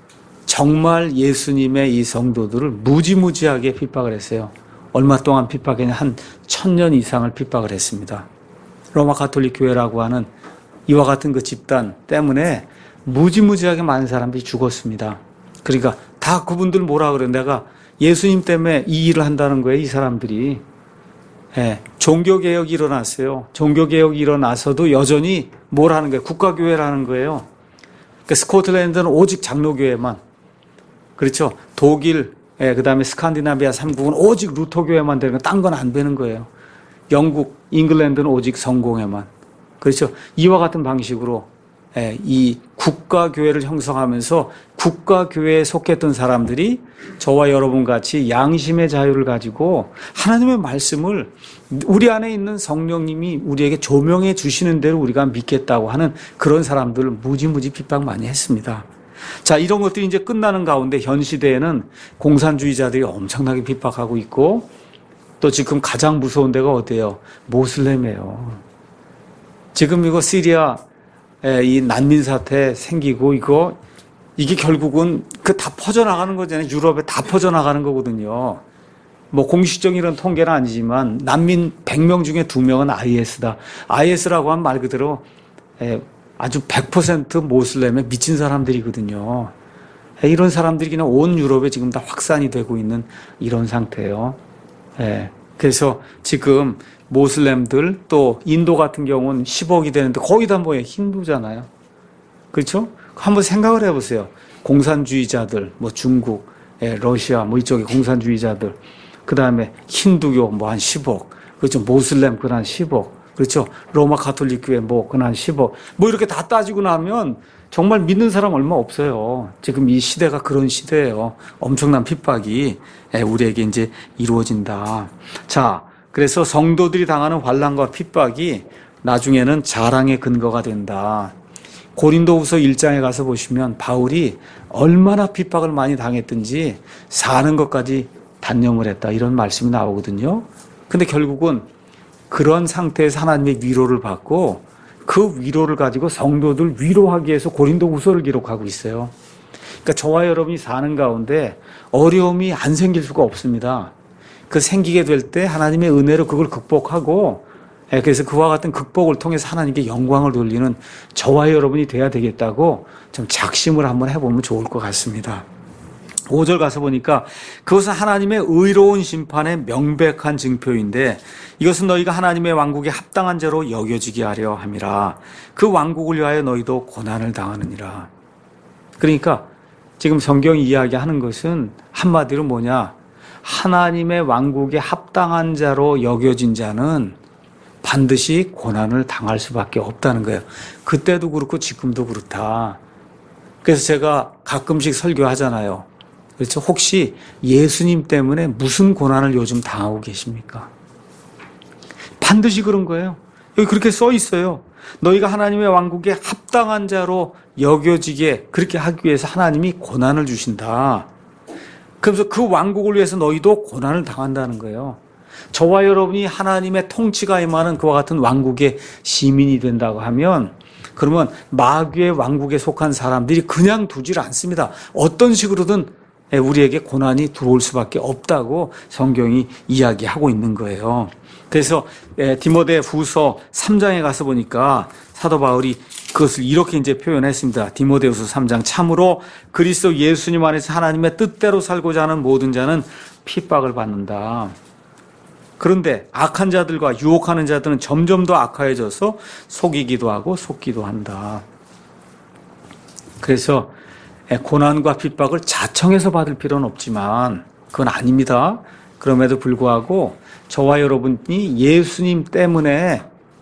정말 예수님의 이 성도들을 무지무지하게 핍박을 했어요. 얼마 동안 핍박했냐. 한 천년 이상을 핍박을 했습니다. 로마 가톨릭 교회라고 하는 이와 같은 그 집단 때문에 무지무지하게 많은 사람들이 죽었습니다. 그러니까 다 그분들 뭐라 그래요. 내가 예수님 때문에 이 일을 한다는 거예요. 이 사람들이. 예, 종교개혁이 일어났어요. 종교개혁이 일어나서도 여전히 뭘 하는 거예요? 국가교회라는 거예요. 그러니까 스코틀랜드는 오직 장로교회만. 그렇죠. 독일, 예, 그 다음에 스칸디나비아 삼 국은 오직 루터교회만 되는 거, 딴 건 안 되는 거예요. 영국, 잉글랜드는 오직 성공회만. 그렇죠. 이와 같은 방식으로 예, 이 국가교회를 형성하면서 국가교회에 속했던 사람들이 저와 여러분 같이 양심의 자유를 가지고 하나님의 말씀을 우리 안에 있는 성령님이 우리에게 조명해 주시는 대로 우리가 믿겠다고 하는 그런 사람들을 무지무지 핍박 많이 했습니다. 자, 이런 것들이 이제 끝나는 가운데 현 시대에는 공산주의자들이 엄청나게 핍박하고 있고, 또 지금 가장 무서운 데가 어디예요? 모슬렘이에요. 지금 이거 시리아 이 난민 사태 생기고 이거 이게 결국은 그 다 퍼져나가는 거잖아요. 유럽에 다 퍼져나가는 거거든요. 뭐 공식적인 이런 통계는 아니지만 난민 백 명 중에 두 명은 아이에스다. 아이에스라고 하면 말 그대로 아주 백 퍼센트 모슬렘에 미친 사람들이거든요. 이런 사람들이 그냥 온 유럽에 지금 다 확산이 되고 있는 이런 상태예요. 그래서 지금 모슬렘들, 또 인도 같은 경우는 십억이 되는데 거의 다 뭐예요? 힌두잖아요. 그렇죠? 한번 생각을 해보세요. 공산주의자들, 뭐 중국, 러시아, 뭐 이쪽에 공산주의자들, 그 다음에 힌두교 뭐 한 십억, 그렇죠? 모슬렘 그한 십억, 그렇죠? 로마 가톨릭 교회 뭐 그한 십억, 뭐 이렇게 다 따지고 나면 정말 믿는 사람 얼마 없어요. 지금 이 시대가 그런 시대예요. 엄청난 핍박이 우리에게 이제 이루어진다. 자, 그래서 성도들이 당하는 환난과 핍박이 나중에는 자랑의 근거가 된다. 고린도후서 일 장에 가서 보시면 바울이 얼마나 핍박을 많이 당했든지 사는 것까지 단념을 했다. 이런 말씀이 나오거든요. 근데 결국은 그런 상태에서 하나님의 위로를 받고 그 위로를 가지고 성도들 위로하기 위해서 고린도후서를 기록하고 있어요. 그러니까 저와 여러분이 사는 가운데 어려움이 안 생길 수가 없습니다. 그 생기게 될 때 하나님의 은혜로 그걸 극복하고, 그래서 그와 같은 극복을 통해서 하나님께 영광을 돌리는 저와 여러분이 돼야 되겠다고 좀 작심을 한번 해보면 좋을 것 같습니다. 오 절 가서 보니까 그것은 하나님의 의로운 심판의 명백한 증표인데 이것은 너희가 하나님의 왕국에 합당한 자로 여겨지게 하려 함이라. 그 왕국을 위하여 너희도 고난을 당하느니라. 그러니까 지금 성경이 이야기하는 것은 한마디로 뭐냐? 하나님의 왕국에 합당한 자로 여겨진 자는 반드시 고난을 당할 수밖에 없다는 거예요. 그때도 그렇고 지금도 그렇다. 그래서 제가 가끔씩 설교하잖아요. 그렇죠? 혹시 예수님 때문에 무슨 고난을 요즘 당하고 계십니까? 반드시 그런 거예요. 여기 그렇게 써 있어요. 너희가 하나님의 왕국에 합당한 자로 여겨지게 그렇게 하기 위해서 하나님이 고난을 주신다. 그래서 그 왕국을 위해서 너희도 고난을 당한다는 거예요. 저와 여러분이 하나님의 통치가 임하는 그와 같은 왕국의 시민이 된다고 하면 그러면 마귀의 왕국에 속한 사람들이 그냥 두질 않습니다. 어떤 식으로든 우리에게 고난이 들어올 수밖에 없다고 성경이 이야기하고 있는 거예요. 그래서 디모데 후서 삼 장에 가서 보니까 사도 바울이 그것을 이렇게 이제 표현했습니다. 디모데후서 삼 장 참으로 그리스도 예수님 안에서 하나님의 뜻대로 살고자 하는 모든 자는 핍박을 받는다. 그런데 악한 자들과 유혹하는 자들은 점점 더 악화해져서 속이기도 하고 속기도 한다. 그래서 고난과 핍박을 자청해서 받을 필요는 없지만 그건 아닙니다. 그럼에도 불구하고 저와 여러분이 예수님 때문에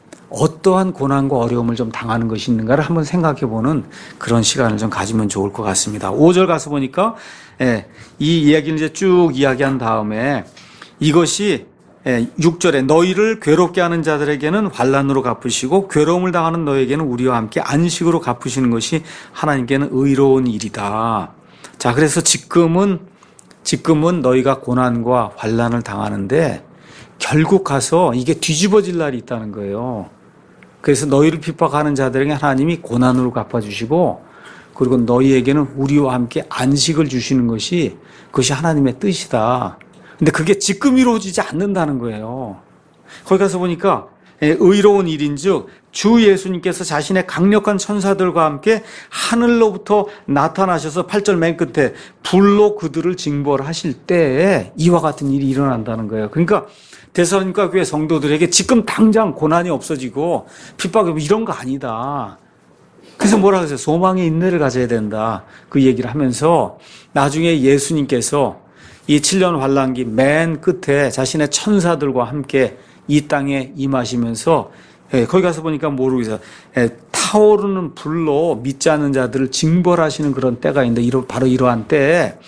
어떠한 고난과 어려움을 좀 당하는 것이 있는가를 한번 생각해보는 그런 시간을 좀 가지면 좋을 것 같습니다. 오 절 가서 보니까 이 이야기를 이제 쭉 이야기한 다음에 이것이 육 절에 너희를 괴롭게 하는 자들에게는 환난으로 갚으시고 괴로움을 당하는 너에게는 우리와 함께 안식으로 갚으시는 것이 하나님께는 의로운 일이다. 자, 그래서 지금은 지금은 너희가 고난과 환난을 당하는데 결국 가서 이게 뒤집어질 날이 있다는 거예요. 그래서 너희를 핍박하는 자들에게 하나님이 고난으로 갚아주시고 그리고 너희에게는 우리와 함께 안식을 주시는 것이 그것이 하나님의 뜻이다. 근데 그게 지금 이루어지지 않는다는 거예요. 거기 가서 보니까 의로운 일인즉 주 예수님께서 자신의 강력한 천사들과 함께 하늘로부터 나타나셔서 팔 절 맨 끝에 불로 그들을 징벌하실 때에 이와 같은 일이 일어난다는 거예요. 그러니까 데살로니가 교회 성도들에게 지금 당장 고난이 없어지고 핍박이 이런 거 아니다. 그래서 뭐라 그러세요? 소망의 인내를 가져야 된다. 그 얘기를 하면서 나중에 예수님께서 이 칠 년 환란기 맨 끝에 자신의 천사들과 함께 이 땅에 임하시면서 거기 가서 보니까 뭐라고 해서 타오르는 불로 믿지 않는 자들을 징벌하시는 그런 때가 있는데 바로 이러한 때에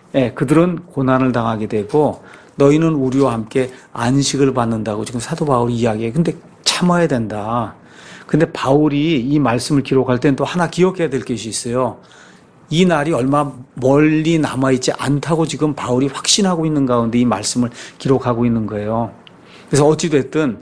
그들은 고난을 당하게 되고 너희는 우리와 함께 안식을 받는다고 지금 사도 바울이 이야기해요. 근데 참아야 된다. 근데 바울이 이 말씀을 기록할 때는 또 하나 기억해야 될 것이 있어요. 이 날이 얼마 멀리 남아있지 않다고 지금 바울이 확신하고 있는 가운데 이 말씀을 기록하고 있는 거예요. 그래서 어찌됐든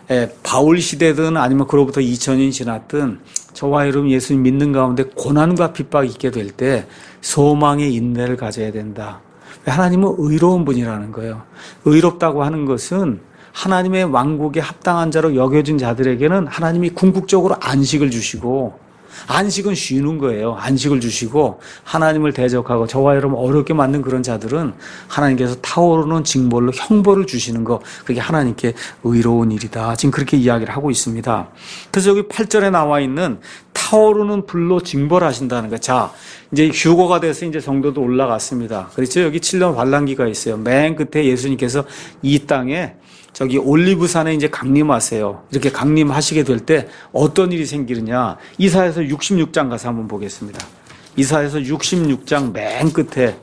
바울 시대든 아니면 그로부터 이천 년이 지났든 저와 여러분 예수님 믿는 가운데 고난과 핍박이 있게 될 때 소망의 인내를 가져야 된다. 하나님은 의로운 분이라는 거예요. 의롭다고 하는 것은 하나님의 왕국에 합당한 자로 여겨진 자들에게는 하나님이 궁극적으로 안식을 주시고 안식은 쉬는 거예요. 안식을 주시고 하나님을 대적하고 저와 여러분 어렵게 만든 그런 자들은 하나님께서 타오르는 징벌로 형벌을 주시는 거 그게 하나님께 의로운 일이다. 지금 그렇게 이야기를 하고 있습니다. 그래서 여기 팔 절에 나와 있는 타오르는 불로 징벌하신다는 거. 자, 이제 휴거가 돼서 이제 성도도 올라갔습니다. 그렇죠? 여기 칠 년 환란기가 있어요. 맨 끝에 예수님께서 이 땅에 저기 올리브산에 이제 강림하세요. 이렇게 강림하시게 될 때 어떤 일이 생기느냐. 이사야서 육십육 장 가서 한번 보겠습니다. 이사야서 육십육 장 맨 끝에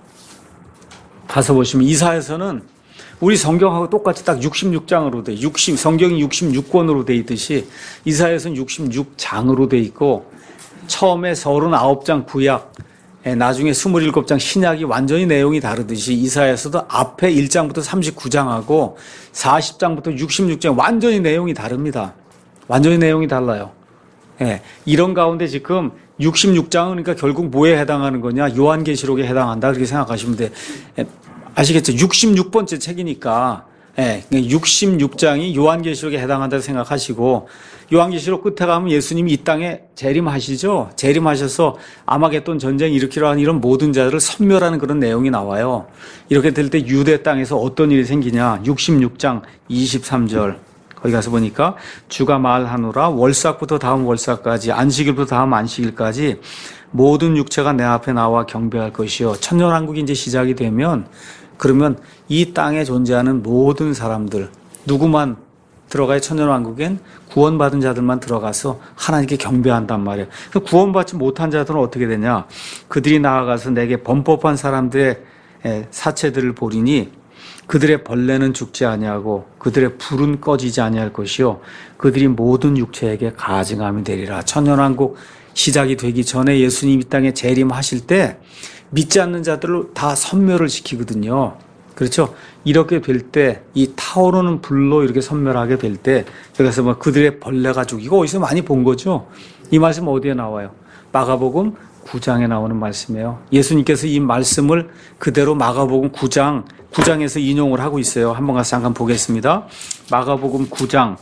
가서 보시면 이사야서는 우리 성경하고 똑같이 딱 육십육 장으로 돼. 육십 성경이 육십육 권으로 돼 있듯이 이사야서는 육십육 장으로 돼 있고 처음에 삼십구 장 구약 나중에 이십칠 장 신약이 완전히 내용이 다르듯이 이사야서도 앞에 일 장부터 삼십구 장하고 사십 장부터 육십육 장 완전히 내용이 다릅니다. 완전히 내용이 달라요. 예, 이런 가운데 지금 육십육 장은 그러니까 결국 뭐에 해당하는 거냐? 요한계시록에 해당한다. 그렇게 생각하시면 돼. 예, 아시겠죠? 육십육 번째 책이니까 예, 육십육 장이 요한계시록에 해당한다고 생각하시고 요한계시록 끝에 가면 예수님이 이 땅에 재림하시죠. 재림하셔서 아마겟돈 전쟁 일으키려 하는 이런 모든 자들을 섬멸하는 그런 내용이 나와요. 이렇게 될 때 유대 땅에서 어떤 일이 생기냐. 육십육 장 이십삼 절 거기 가서 보니까 주가 말하노라 월삭부터 다음 월삭까지 안식일부터 다음 안식일까지 모든 육체가 내 앞에 나와 경배할 것이요. 천년왕국이 이제 시작이 되면 그러면 이 땅에 존재하는 모든 사람들 누구만 들어가야 천년왕국엔 구원받은 자들만 들어가서 하나님께 경배한단 말이에요. 구원받지 못한 자들은 어떻게 되냐. 그들이 나아가서 내게 범법한 사람들의 사체들을 보리니 그들의 벌레는 죽지 아니하고 그들의 불은 꺼지지 아니할 것이요 그들이 모든 육체에게 가증함이 되리라. 천년왕국 시작이 되기 전에 예수님이 땅에 재림하실 때 믿지 않는 자들을 다 섬멸을 시키거든요. 그렇죠? 이렇게 될 때 이 타오르는 불로 이렇게 섬멸하게 될 때 여기서 뭐 그들의 벌레가 죽이고 어디서 많이 본 거죠? 이 말씀 어디에 나와요? 마가복음 구 장에 나오는 말씀이에요. 예수님께서 이 말씀을 그대로 마가복음 구 장, 구 장에서 인용을 하고 있어요. 한번 가서 잠깐 보겠습니다. 마가복음 구 장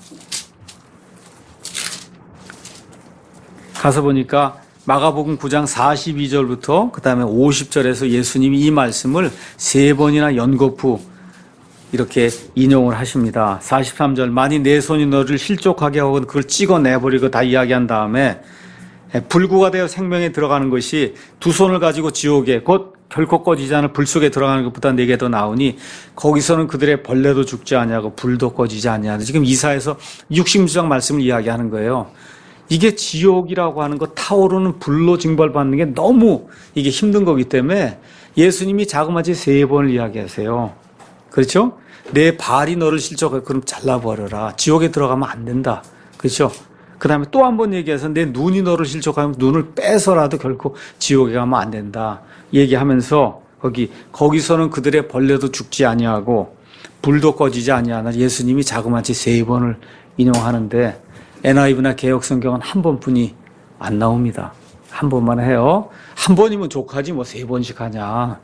가서 보니까 마가복음 구 장 사십이 절부터 그 다음에 오십 절에서 예수님이 이 말씀을 세 번이나 연거푸 이렇게 인용을 하십니다. 사십삼 절 만일 내 손이 너를 실족하게 하고 그걸 찍어내버리고 다 이야기한 다음에 불구가 되어 생명에 들어가는 것이 두 손을 가지고 지옥에 곧 결코 꺼지지 않을 불 속에 들어가는 것보다 내게 더 나으니 거기서는 그들의 벌레도 죽지 아니하고 불도 꺼지지 아니하는 지금 이사에서 육십육 장 말씀을 이야기하는 거예요. 이게 지옥이라고 하는 거 타오르는 불로 징벌받는 게 너무 이게 힘든 거기 때문에 예수님이 자그마치 세 번을 이야기하세요. 그렇죠? 내 발이 너를 실족해 그럼 잘라버려라. 지옥에 들어가면 안 된다. 그렇죠? 그 다음에 또 한 번 얘기해서 내 눈이 너를 실족하면 눈을 빼서라도 결코 지옥에 가면 안 된다. 얘기하면서 거기 거기서는 그들의 벌레도 죽지 아니하고 불도 꺼지지 아니하나 예수님이 자그마치 세 번을 인용하는데 엔아이브나 개혁성경은 한 번뿐이 안 나옵니다. 한 번만 해요. 한 번이면 족하지 뭐 세 번씩 하냐.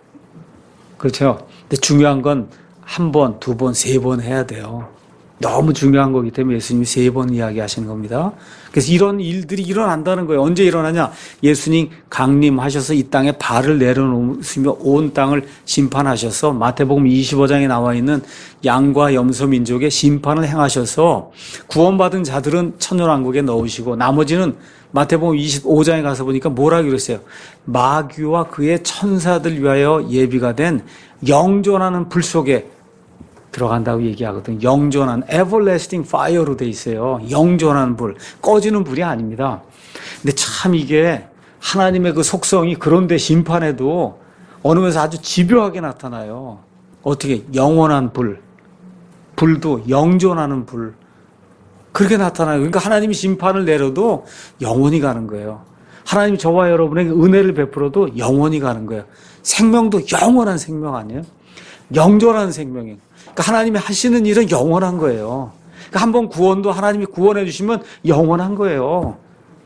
그렇죠? 근데 중요한 건 한 번, 두 번, 세 번 해야 돼요. 너무 중요한 거기 때문에 예수님이 세 번 이야기하시는 겁니다. 그래서 이런 일들이 일어난다는 거예요. 언제 일어나냐? 예수님 강림하셔서 이 땅에 발을 내려놓으시며 온 땅을 심판하셔서 마태복음 이십오 장에 나와 있는 양과 염소 민족의 심판을 행하셔서 구원받은 자들은 천년왕국에 넣으시고 나머지는 마태복음 이십오 장에 가서 보니까 뭐라고 그랬어요? 마귀와 그의 천사들 위하여 예비가 된 영존하는 불 속에 들어간다고 얘기하거든요. 영존한 everlasting fire로 돼 있어요. 영존한 불, 꺼지는 불이 아닙니다. 근데 참 이게 하나님의 그 속성이 그런데 심판에도 어느 면에서 아주 집요하게 나타나요. 어떻게 영원한 불, 불도 영존하는 불 그렇게 나타나요. 그러니까 하나님이 심판을 내려도 영원히 가는 거예요. 하나님이 저와 여러분에게 은혜를 베풀어도 영원히 가는 거예요. 생명도 영원한 생명 아니에요? 영존한 생명이에요. 그러니까 하나님이 하시는 일은 영원한 거예요. 그러니까 한번 구원도 하나님이 구원해 주시면 영원한 거예요.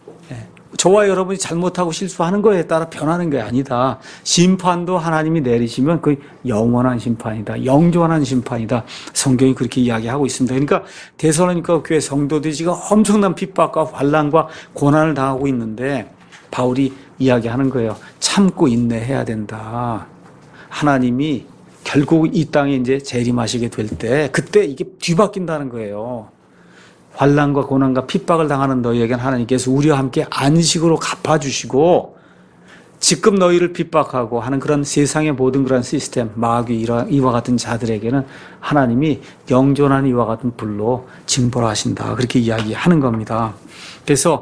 저와 여러분이 잘못하고 실수하는 거에 따라 변하는 게 아니다. 심판도 하나님이 내리시면 그 영원한 심판이다. 영존한 심판이다. 성경이 그렇게 이야기하고 있습니다. 그러니까 데살로니가 교회 성도들이 지금 엄청난 핍박과 환난과 고난을 당하고 있는데 바울이 이야기하는 거예요. 참고 인내해야 된다. 하나님이 결국 이 땅에 이제 재림하시게 될 때 그때 이게 뒤바뀐다는 거예요. 환난과 고난과 핍박을 당하는 너희에게는 하나님께서 우리와 함께 안식으로 갚아주시고 지금 너희를 핍박하고 하는 그런 세상의 모든 그런 시스템, 마귀 이와 같은 자들에게는 하나님이 영존한 이와 같은 불로 징벌하신다. 그렇게 이야기하는 겁니다. 그래서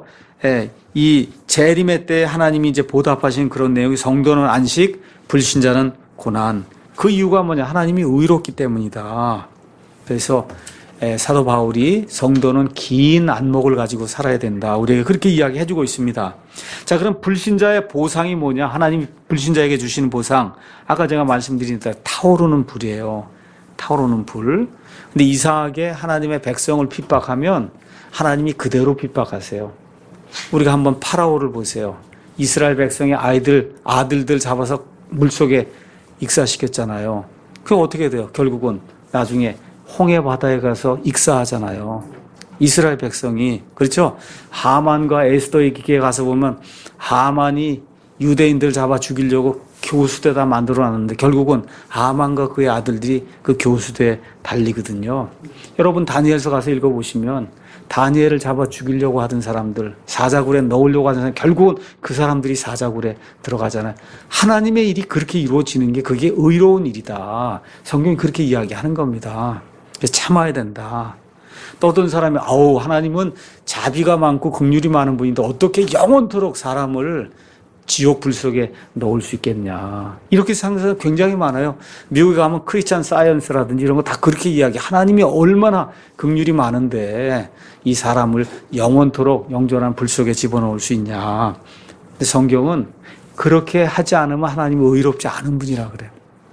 이 재림의 때 하나님이 이제 보답하신 그런 내용이 성도는 안식, 불신자는 고난. 그 이유가 뭐냐? 하나님이 의롭기 때문이다. 그래서 사도 바울이 성도는 긴 안목을 가지고 살아야 된다. 우리에게 그렇게 이야기해주고 있습니다. 자, 그럼 불신자의 보상이 뭐냐? 하나님이 불신자에게 주시는 보상. 아까 제가 말씀드린 대로 타오르는 불이에요. 타오르는 불. 근데 이상하게 하나님의 백성을 핍박하면 하나님이 그대로 핍박하세요. 우리가 한번 파라오를 보세요. 이스라엘 백성의 아이들, 아들들 잡아서 물속에 익사시켰잖아요. 그게 어떻게 돼요? 결국은 나중에 홍해 바다에 가서 익사하잖아요. 이스라엘 백성이. 그렇죠? 하만과 에스더의 기계에 가서 보면 하만이 유대인들 잡아 죽이려고 교수대다 만들어놨는데 결국은 하만과 그의 아들들이 그 교수대에 달리거든요. 여러분 다니엘서 가서 읽어보시면 다니엘을 잡아 죽이려고 하던 사람들, 사자굴에 넣으려고 하던 사람, 결국은 그 사람들이 사자굴에 들어가잖아요. 하나님의 일이 그렇게 이루어지는 게 그게 의로운 일이다. 성경이 그렇게 이야기하는 겁니다. 참아야 된다. 또 어떤 사람이 아우 하나님은 자비가 많고 긍휼이 많은 분인데 어떻게 영원토록 사람을 지옥 불 속에 넣을 수 있겠냐. 이렇게 상상이 굉장히 많아요. 미국에 가면 크리스찬 사이언스라든지 이런 거 다 그렇게 이야기. 하나님이 얼마나 긍휼이 많은데 이 사람을 영원토록 영존한 불 속에 집어넣을 수 있냐. 근데 성경은 그렇게 하지 않으면 하나님이 의롭지 않은 분이라 그래요.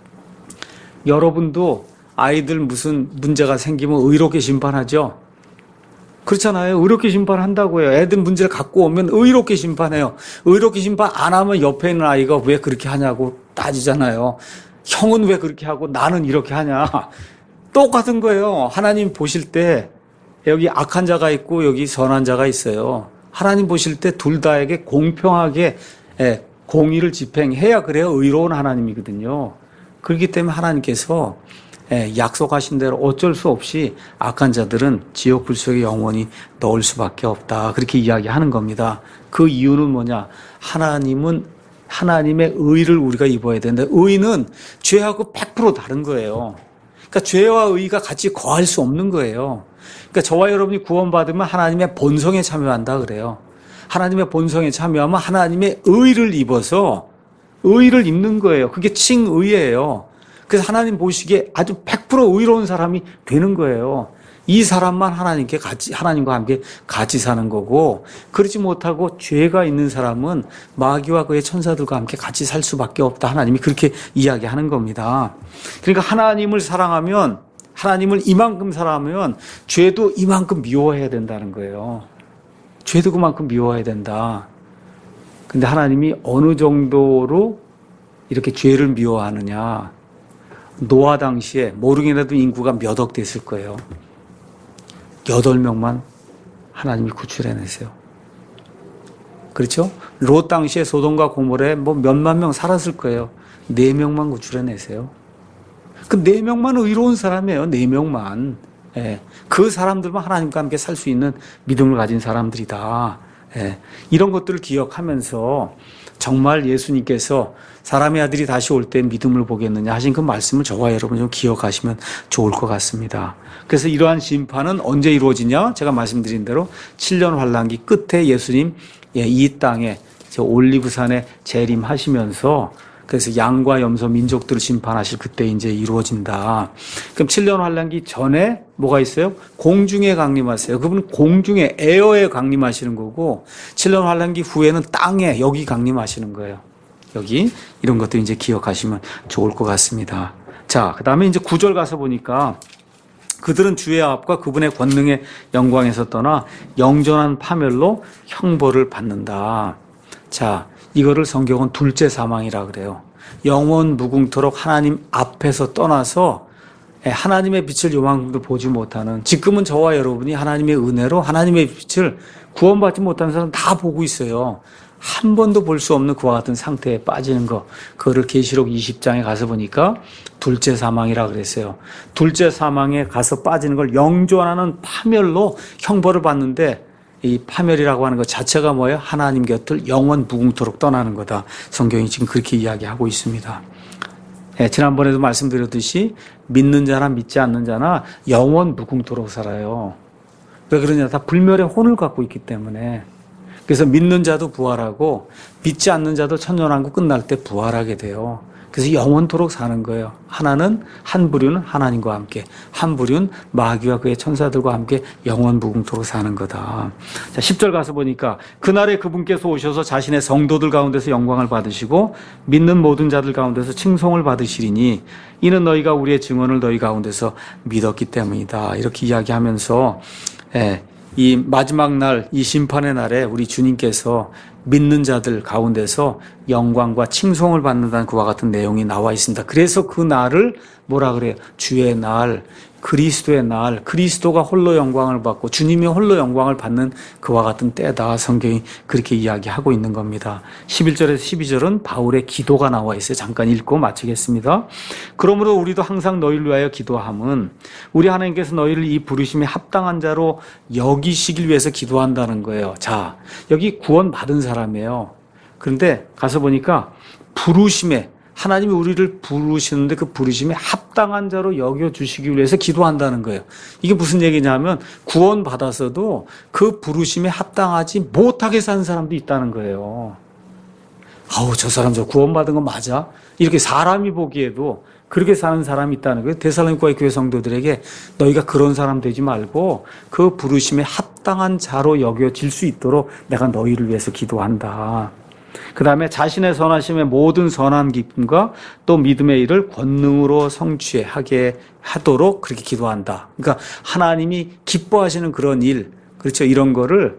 여러분도 아이들 무슨 문제가 생기면 의롭게 심판하죠? 그렇잖아요. 의롭게 심판한다고요. 애들 문제를 갖고 오면 의롭게 심판해요. 의롭게 심판 안 하면 옆에 있는 아이가 왜 그렇게 하냐고 따지잖아요. 형은 왜 그렇게 하고 나는 이렇게 하냐. 똑같은 거예요. 하나님 보실 때 여기 악한 자가 있고 여기 선한 자가 있어요. 하나님 보실 때 둘 다에게 공평하게 공의를 집행해야 그래야 의로운 하나님이거든요. 그렇기 때문에 하나님께서 약속하신 대로 어쩔 수 없이 악한 자들은 지옥 불 속에 영원히 넣을 수밖에 없다. 그렇게 이야기하는 겁니다. 그 이유는 뭐냐? 하나님은 하나님의 의를 우리가 입어야 되는데 의는 죄하고 백 퍼센트 다른 거예요. 그러니까 죄와 의가 같이 거할 수 없는 거예요. 그러니까 저와 여러분이 구원받으면 하나님의 본성에 참여한다 그래요. 하나님의 본성에 참여하면 하나님의 의를 입어서 의를 입는 거예요. 그게 칭의예요. 그래서 하나님 보시기에 아주 백 퍼센트 의로운 사람이 되는 거예요. 이 사람만 하나님께 같이, 하나님과 함께 같이 사는 거고, 그렇지 못하고 죄가 있는 사람은 마귀와 그의 천사들과 함께 같이 살 수밖에 없다. 하나님이 그렇게 이야기하는 겁니다. 그러니까 하나님을 사랑하면, 하나님을 이만큼 사랑하면 죄도 이만큼 미워해야 된다는 거예요. 죄도 그만큼 미워해야 된다. 근데 하나님이 어느 정도로 이렇게 죄를 미워하느냐. 노아 당시에 모르게라도 인구가 몇 억 됐을 거예요. 여덟 명만 하나님이 구출해내세요. 그렇죠? 롯 당시에 소돔과 고모라에 뭐 몇만 명 살았을 거예요. 네 명만 구출해내세요. 그 네 명만 의로운 사람이에요. 네 명만. 예. 그 사람들만 하나님과 함께 살 수 있는 믿음을 가진 사람들이다. 예. 이런 것들을 기억하면서 정말 예수님께서 사람의 아들이 다시 올 때 믿음을 보겠느냐 하신 그 말씀을 저와 여러분 좀 기억하시면 좋을 것 같습니다. 그래서 이러한 심판은 언제 이루어지냐? 제가 말씀드린 대로 칠 년 환란기 끝에 예수님 이 땅에 올리브산에 재림하시면서 그래서 양과 염소 민족들을 심판하실 그때 이제 이루어진다. 그럼 칠 년 환란기 전에 뭐가 있어요? 공중에 강림하세요. 그분은 공중에 에어에 강림하시는 거고 칠 년 환란기 후에는 땅에 여기 강림하시는 거예요. 여기 이런 것도 이제 기억하시면 좋을 것 같습니다. 자, 그다음에 이제 구 절 가서 보니까 그들은 주의 앞과 그분의 권능의 영광에서 떠나 영전한 파멸로 형벌을 받는다. 자, 이거를 성경은 둘째 사망이라 그래요. 영원 무궁토록 하나님 앞에서 떠나서 하나님의 빛을 요만큼도 보지 못하는, 지금은 저와 여러분이 하나님의 은혜로 하나님의 빛을 구원받지 못하는 사람 다 보고 있어요. 한 번도 볼 수 없는 그와 같은 상태에 빠지는 거, 그거를 계시록 이십 장에 가서 보니까 둘째 사망이라 그랬어요. 둘째 사망에 가서 빠지는 걸 영존하는 파멸로 형벌을 받는데, 이 파멸이라고 하는 것 자체가 뭐예요? 하나님 곁을 영원 무궁토록 떠나는 거다. 성경이 지금 그렇게 이야기하고 있습니다. 네, 지난번에도 말씀드렸듯이 믿는 자나 믿지 않는 자나 영원 무궁토록 살아요. 왜 그러냐? 다 불멸의 혼을 갖고 있기 때문에. 그래서 믿는 자도 부활하고 믿지 않는 자도 천년왕국 끝날 때 부활하게 돼요. 그래서 영원토록 사는 거예요. 하나는 한 부류는 하나님과 함께, 한 부류는 마귀와 그의 천사들과 함께 영원 무궁토록 사는 거다. 자, 십 절 가서 보니까 그날에 그분께서 오셔서 자신의 성도들 가운데서 영광을 받으시고 믿는 모든 자들 가운데서 칭송을 받으시리니 이는 너희가 우리의 증언을 너희 가운데서 믿었기 때문이다. 이렇게 이야기하면서 예, 이 마지막 날, 이 심판의 날에 우리 주님께서 믿는 자들 가운데서 영광과 칭송을 받는다는 그와 같은 내용이 나와 있습니다. 그래서 그 날을 뭐라 그래요? 주의 날, 그리스도의 날, 그리스도가 홀로 영광을 받고 주님이 홀로 영광을 받는 그와 같은 때다. 성경이 그렇게 이야기하고 있는 겁니다. 십일 절에서 십이 절은 바울의 기도가 나와 있어요. 잠깐 읽고 마치겠습니다. 그러므로 우리도 항상 너희를 위하여 기도함은 우리 하나님께서 너희를 이 부르심에 합당한 자로 여기시길 위해서 기도한다는 거예요. 자, 여기 구원 받은 사람이에요. 그런데 가서 보니까 부르심에, 하나님이 우리를 부르시는데 그 부르심에 합당한 자로 여겨주시기 위해서 기도한다는 거예요. 이게 무슨 얘기냐면 구원받아서도 그 부르심에 합당하지 못하게 사는 사람도 있다는 거예요. 아우, 저 사람 저 구원받은 거 맞아? 이렇게 사람이 보기에도 그렇게 사는 사람이 있다는 거예요. 데살로니가 교회 성도들에게 너희가 그런 사람 되지 말고 그 부르심에 합당한 자로 여겨질 수 있도록 내가 너희를 위해서 기도한다. 그 다음에 자신의 선하심의 모든 선한 기쁨과 또 믿음의 일을 권능으로 성취하게 하도록 그렇게 기도한다. 그러니까 하나님이 기뻐하시는 그런 일, 그렇죠. 이런 거를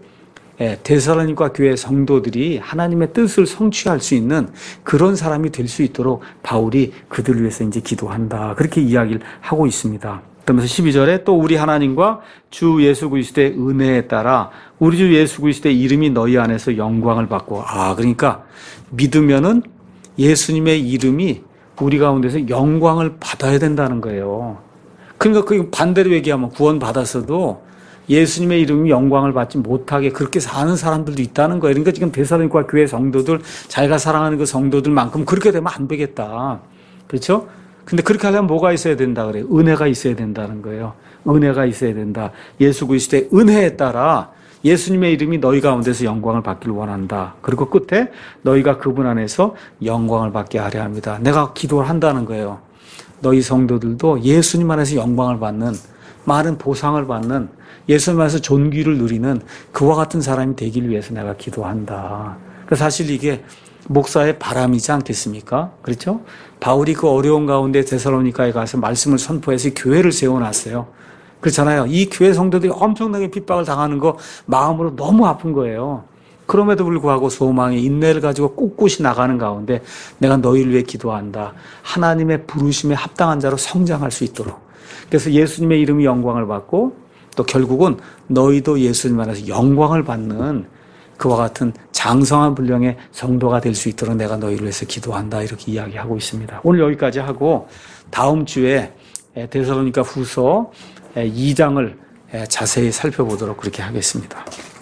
데살로니가 교회 성도들이 하나님의 뜻을 성취할 수 있는 그런 사람이 될 수 있도록 바울이 그들을 위해서 이제 기도한다. 그렇게 이야기를 하고 있습니다. 그러면서 십이 절에 또 우리 하나님과 주 예수 그리스도의 은혜에 따라 우리 주 예수 그리스도의 이름이 너희 안에서 영광을 받고, 아, 그러니까 믿으면은 예수님의 이름이 우리 가운데서 영광을 받아야 된다는 거예요. 그러니까 그 반대로 얘기하면 구원 받았어도 예수님의 이름이 영광을 받지 못하게 그렇게 사는 사람들도 있다는 거예요. 그러니까 지금 데살로니가 교회 성도들, 자기가 사랑하는 그 성도들만큼 그렇게 되면 안 되겠다. 그렇죠? 근데 그렇게 하려면 뭐가 있어야 된다 그래요? 은혜가 있어야 된다는 거예요. 은혜가 있어야 된다. 예수 그리스도의 은혜에 따라 예수님의 이름이 너희 가운데서 영광을 받기를 원한다. 그리고 끝에 너희가 그분 안에서 영광을 받게 하려 합니다. 내가 기도를 한다는 거예요. 너희 성도들도 예수님 안에서 영광을 받는, 많은 보상을 받는, 예수님 안에서 존귀를 누리는 그와 같은 사람이 되길 위해서 내가 기도한다. 사실 이게 목사의 바람이지 않겠습니까? 그렇죠? 바울이 그 어려운 가운데 데살로니가에 가서 말씀을 선포해서 교회를 세워놨어요. 그렇잖아요. 이 교회 성도들이 엄청나게 핍박을 당하는 거 마음으로 너무 아픈 거예요. 그럼에도 불구하고 소망의 인내를 가지고 꿋꿋이 나가는 가운데 내가 너희를 위해 기도한다. 하나님의 부르심에 합당한 자로 성장할 수 있도록. 그래서 예수님의 이름이 영광을 받고 또 결국은 너희도 예수님 안에서 영광을 받는 그와 같은 장성한 분량의 성도가 될 수 있도록 내가 너희를 위해서 기도한다. 이렇게 이야기하고 있습니다. 오늘 여기까지 하고 다음 주에 데살로니가 후서 이 장을 자세히 살펴보도록 그렇게 하겠습니다.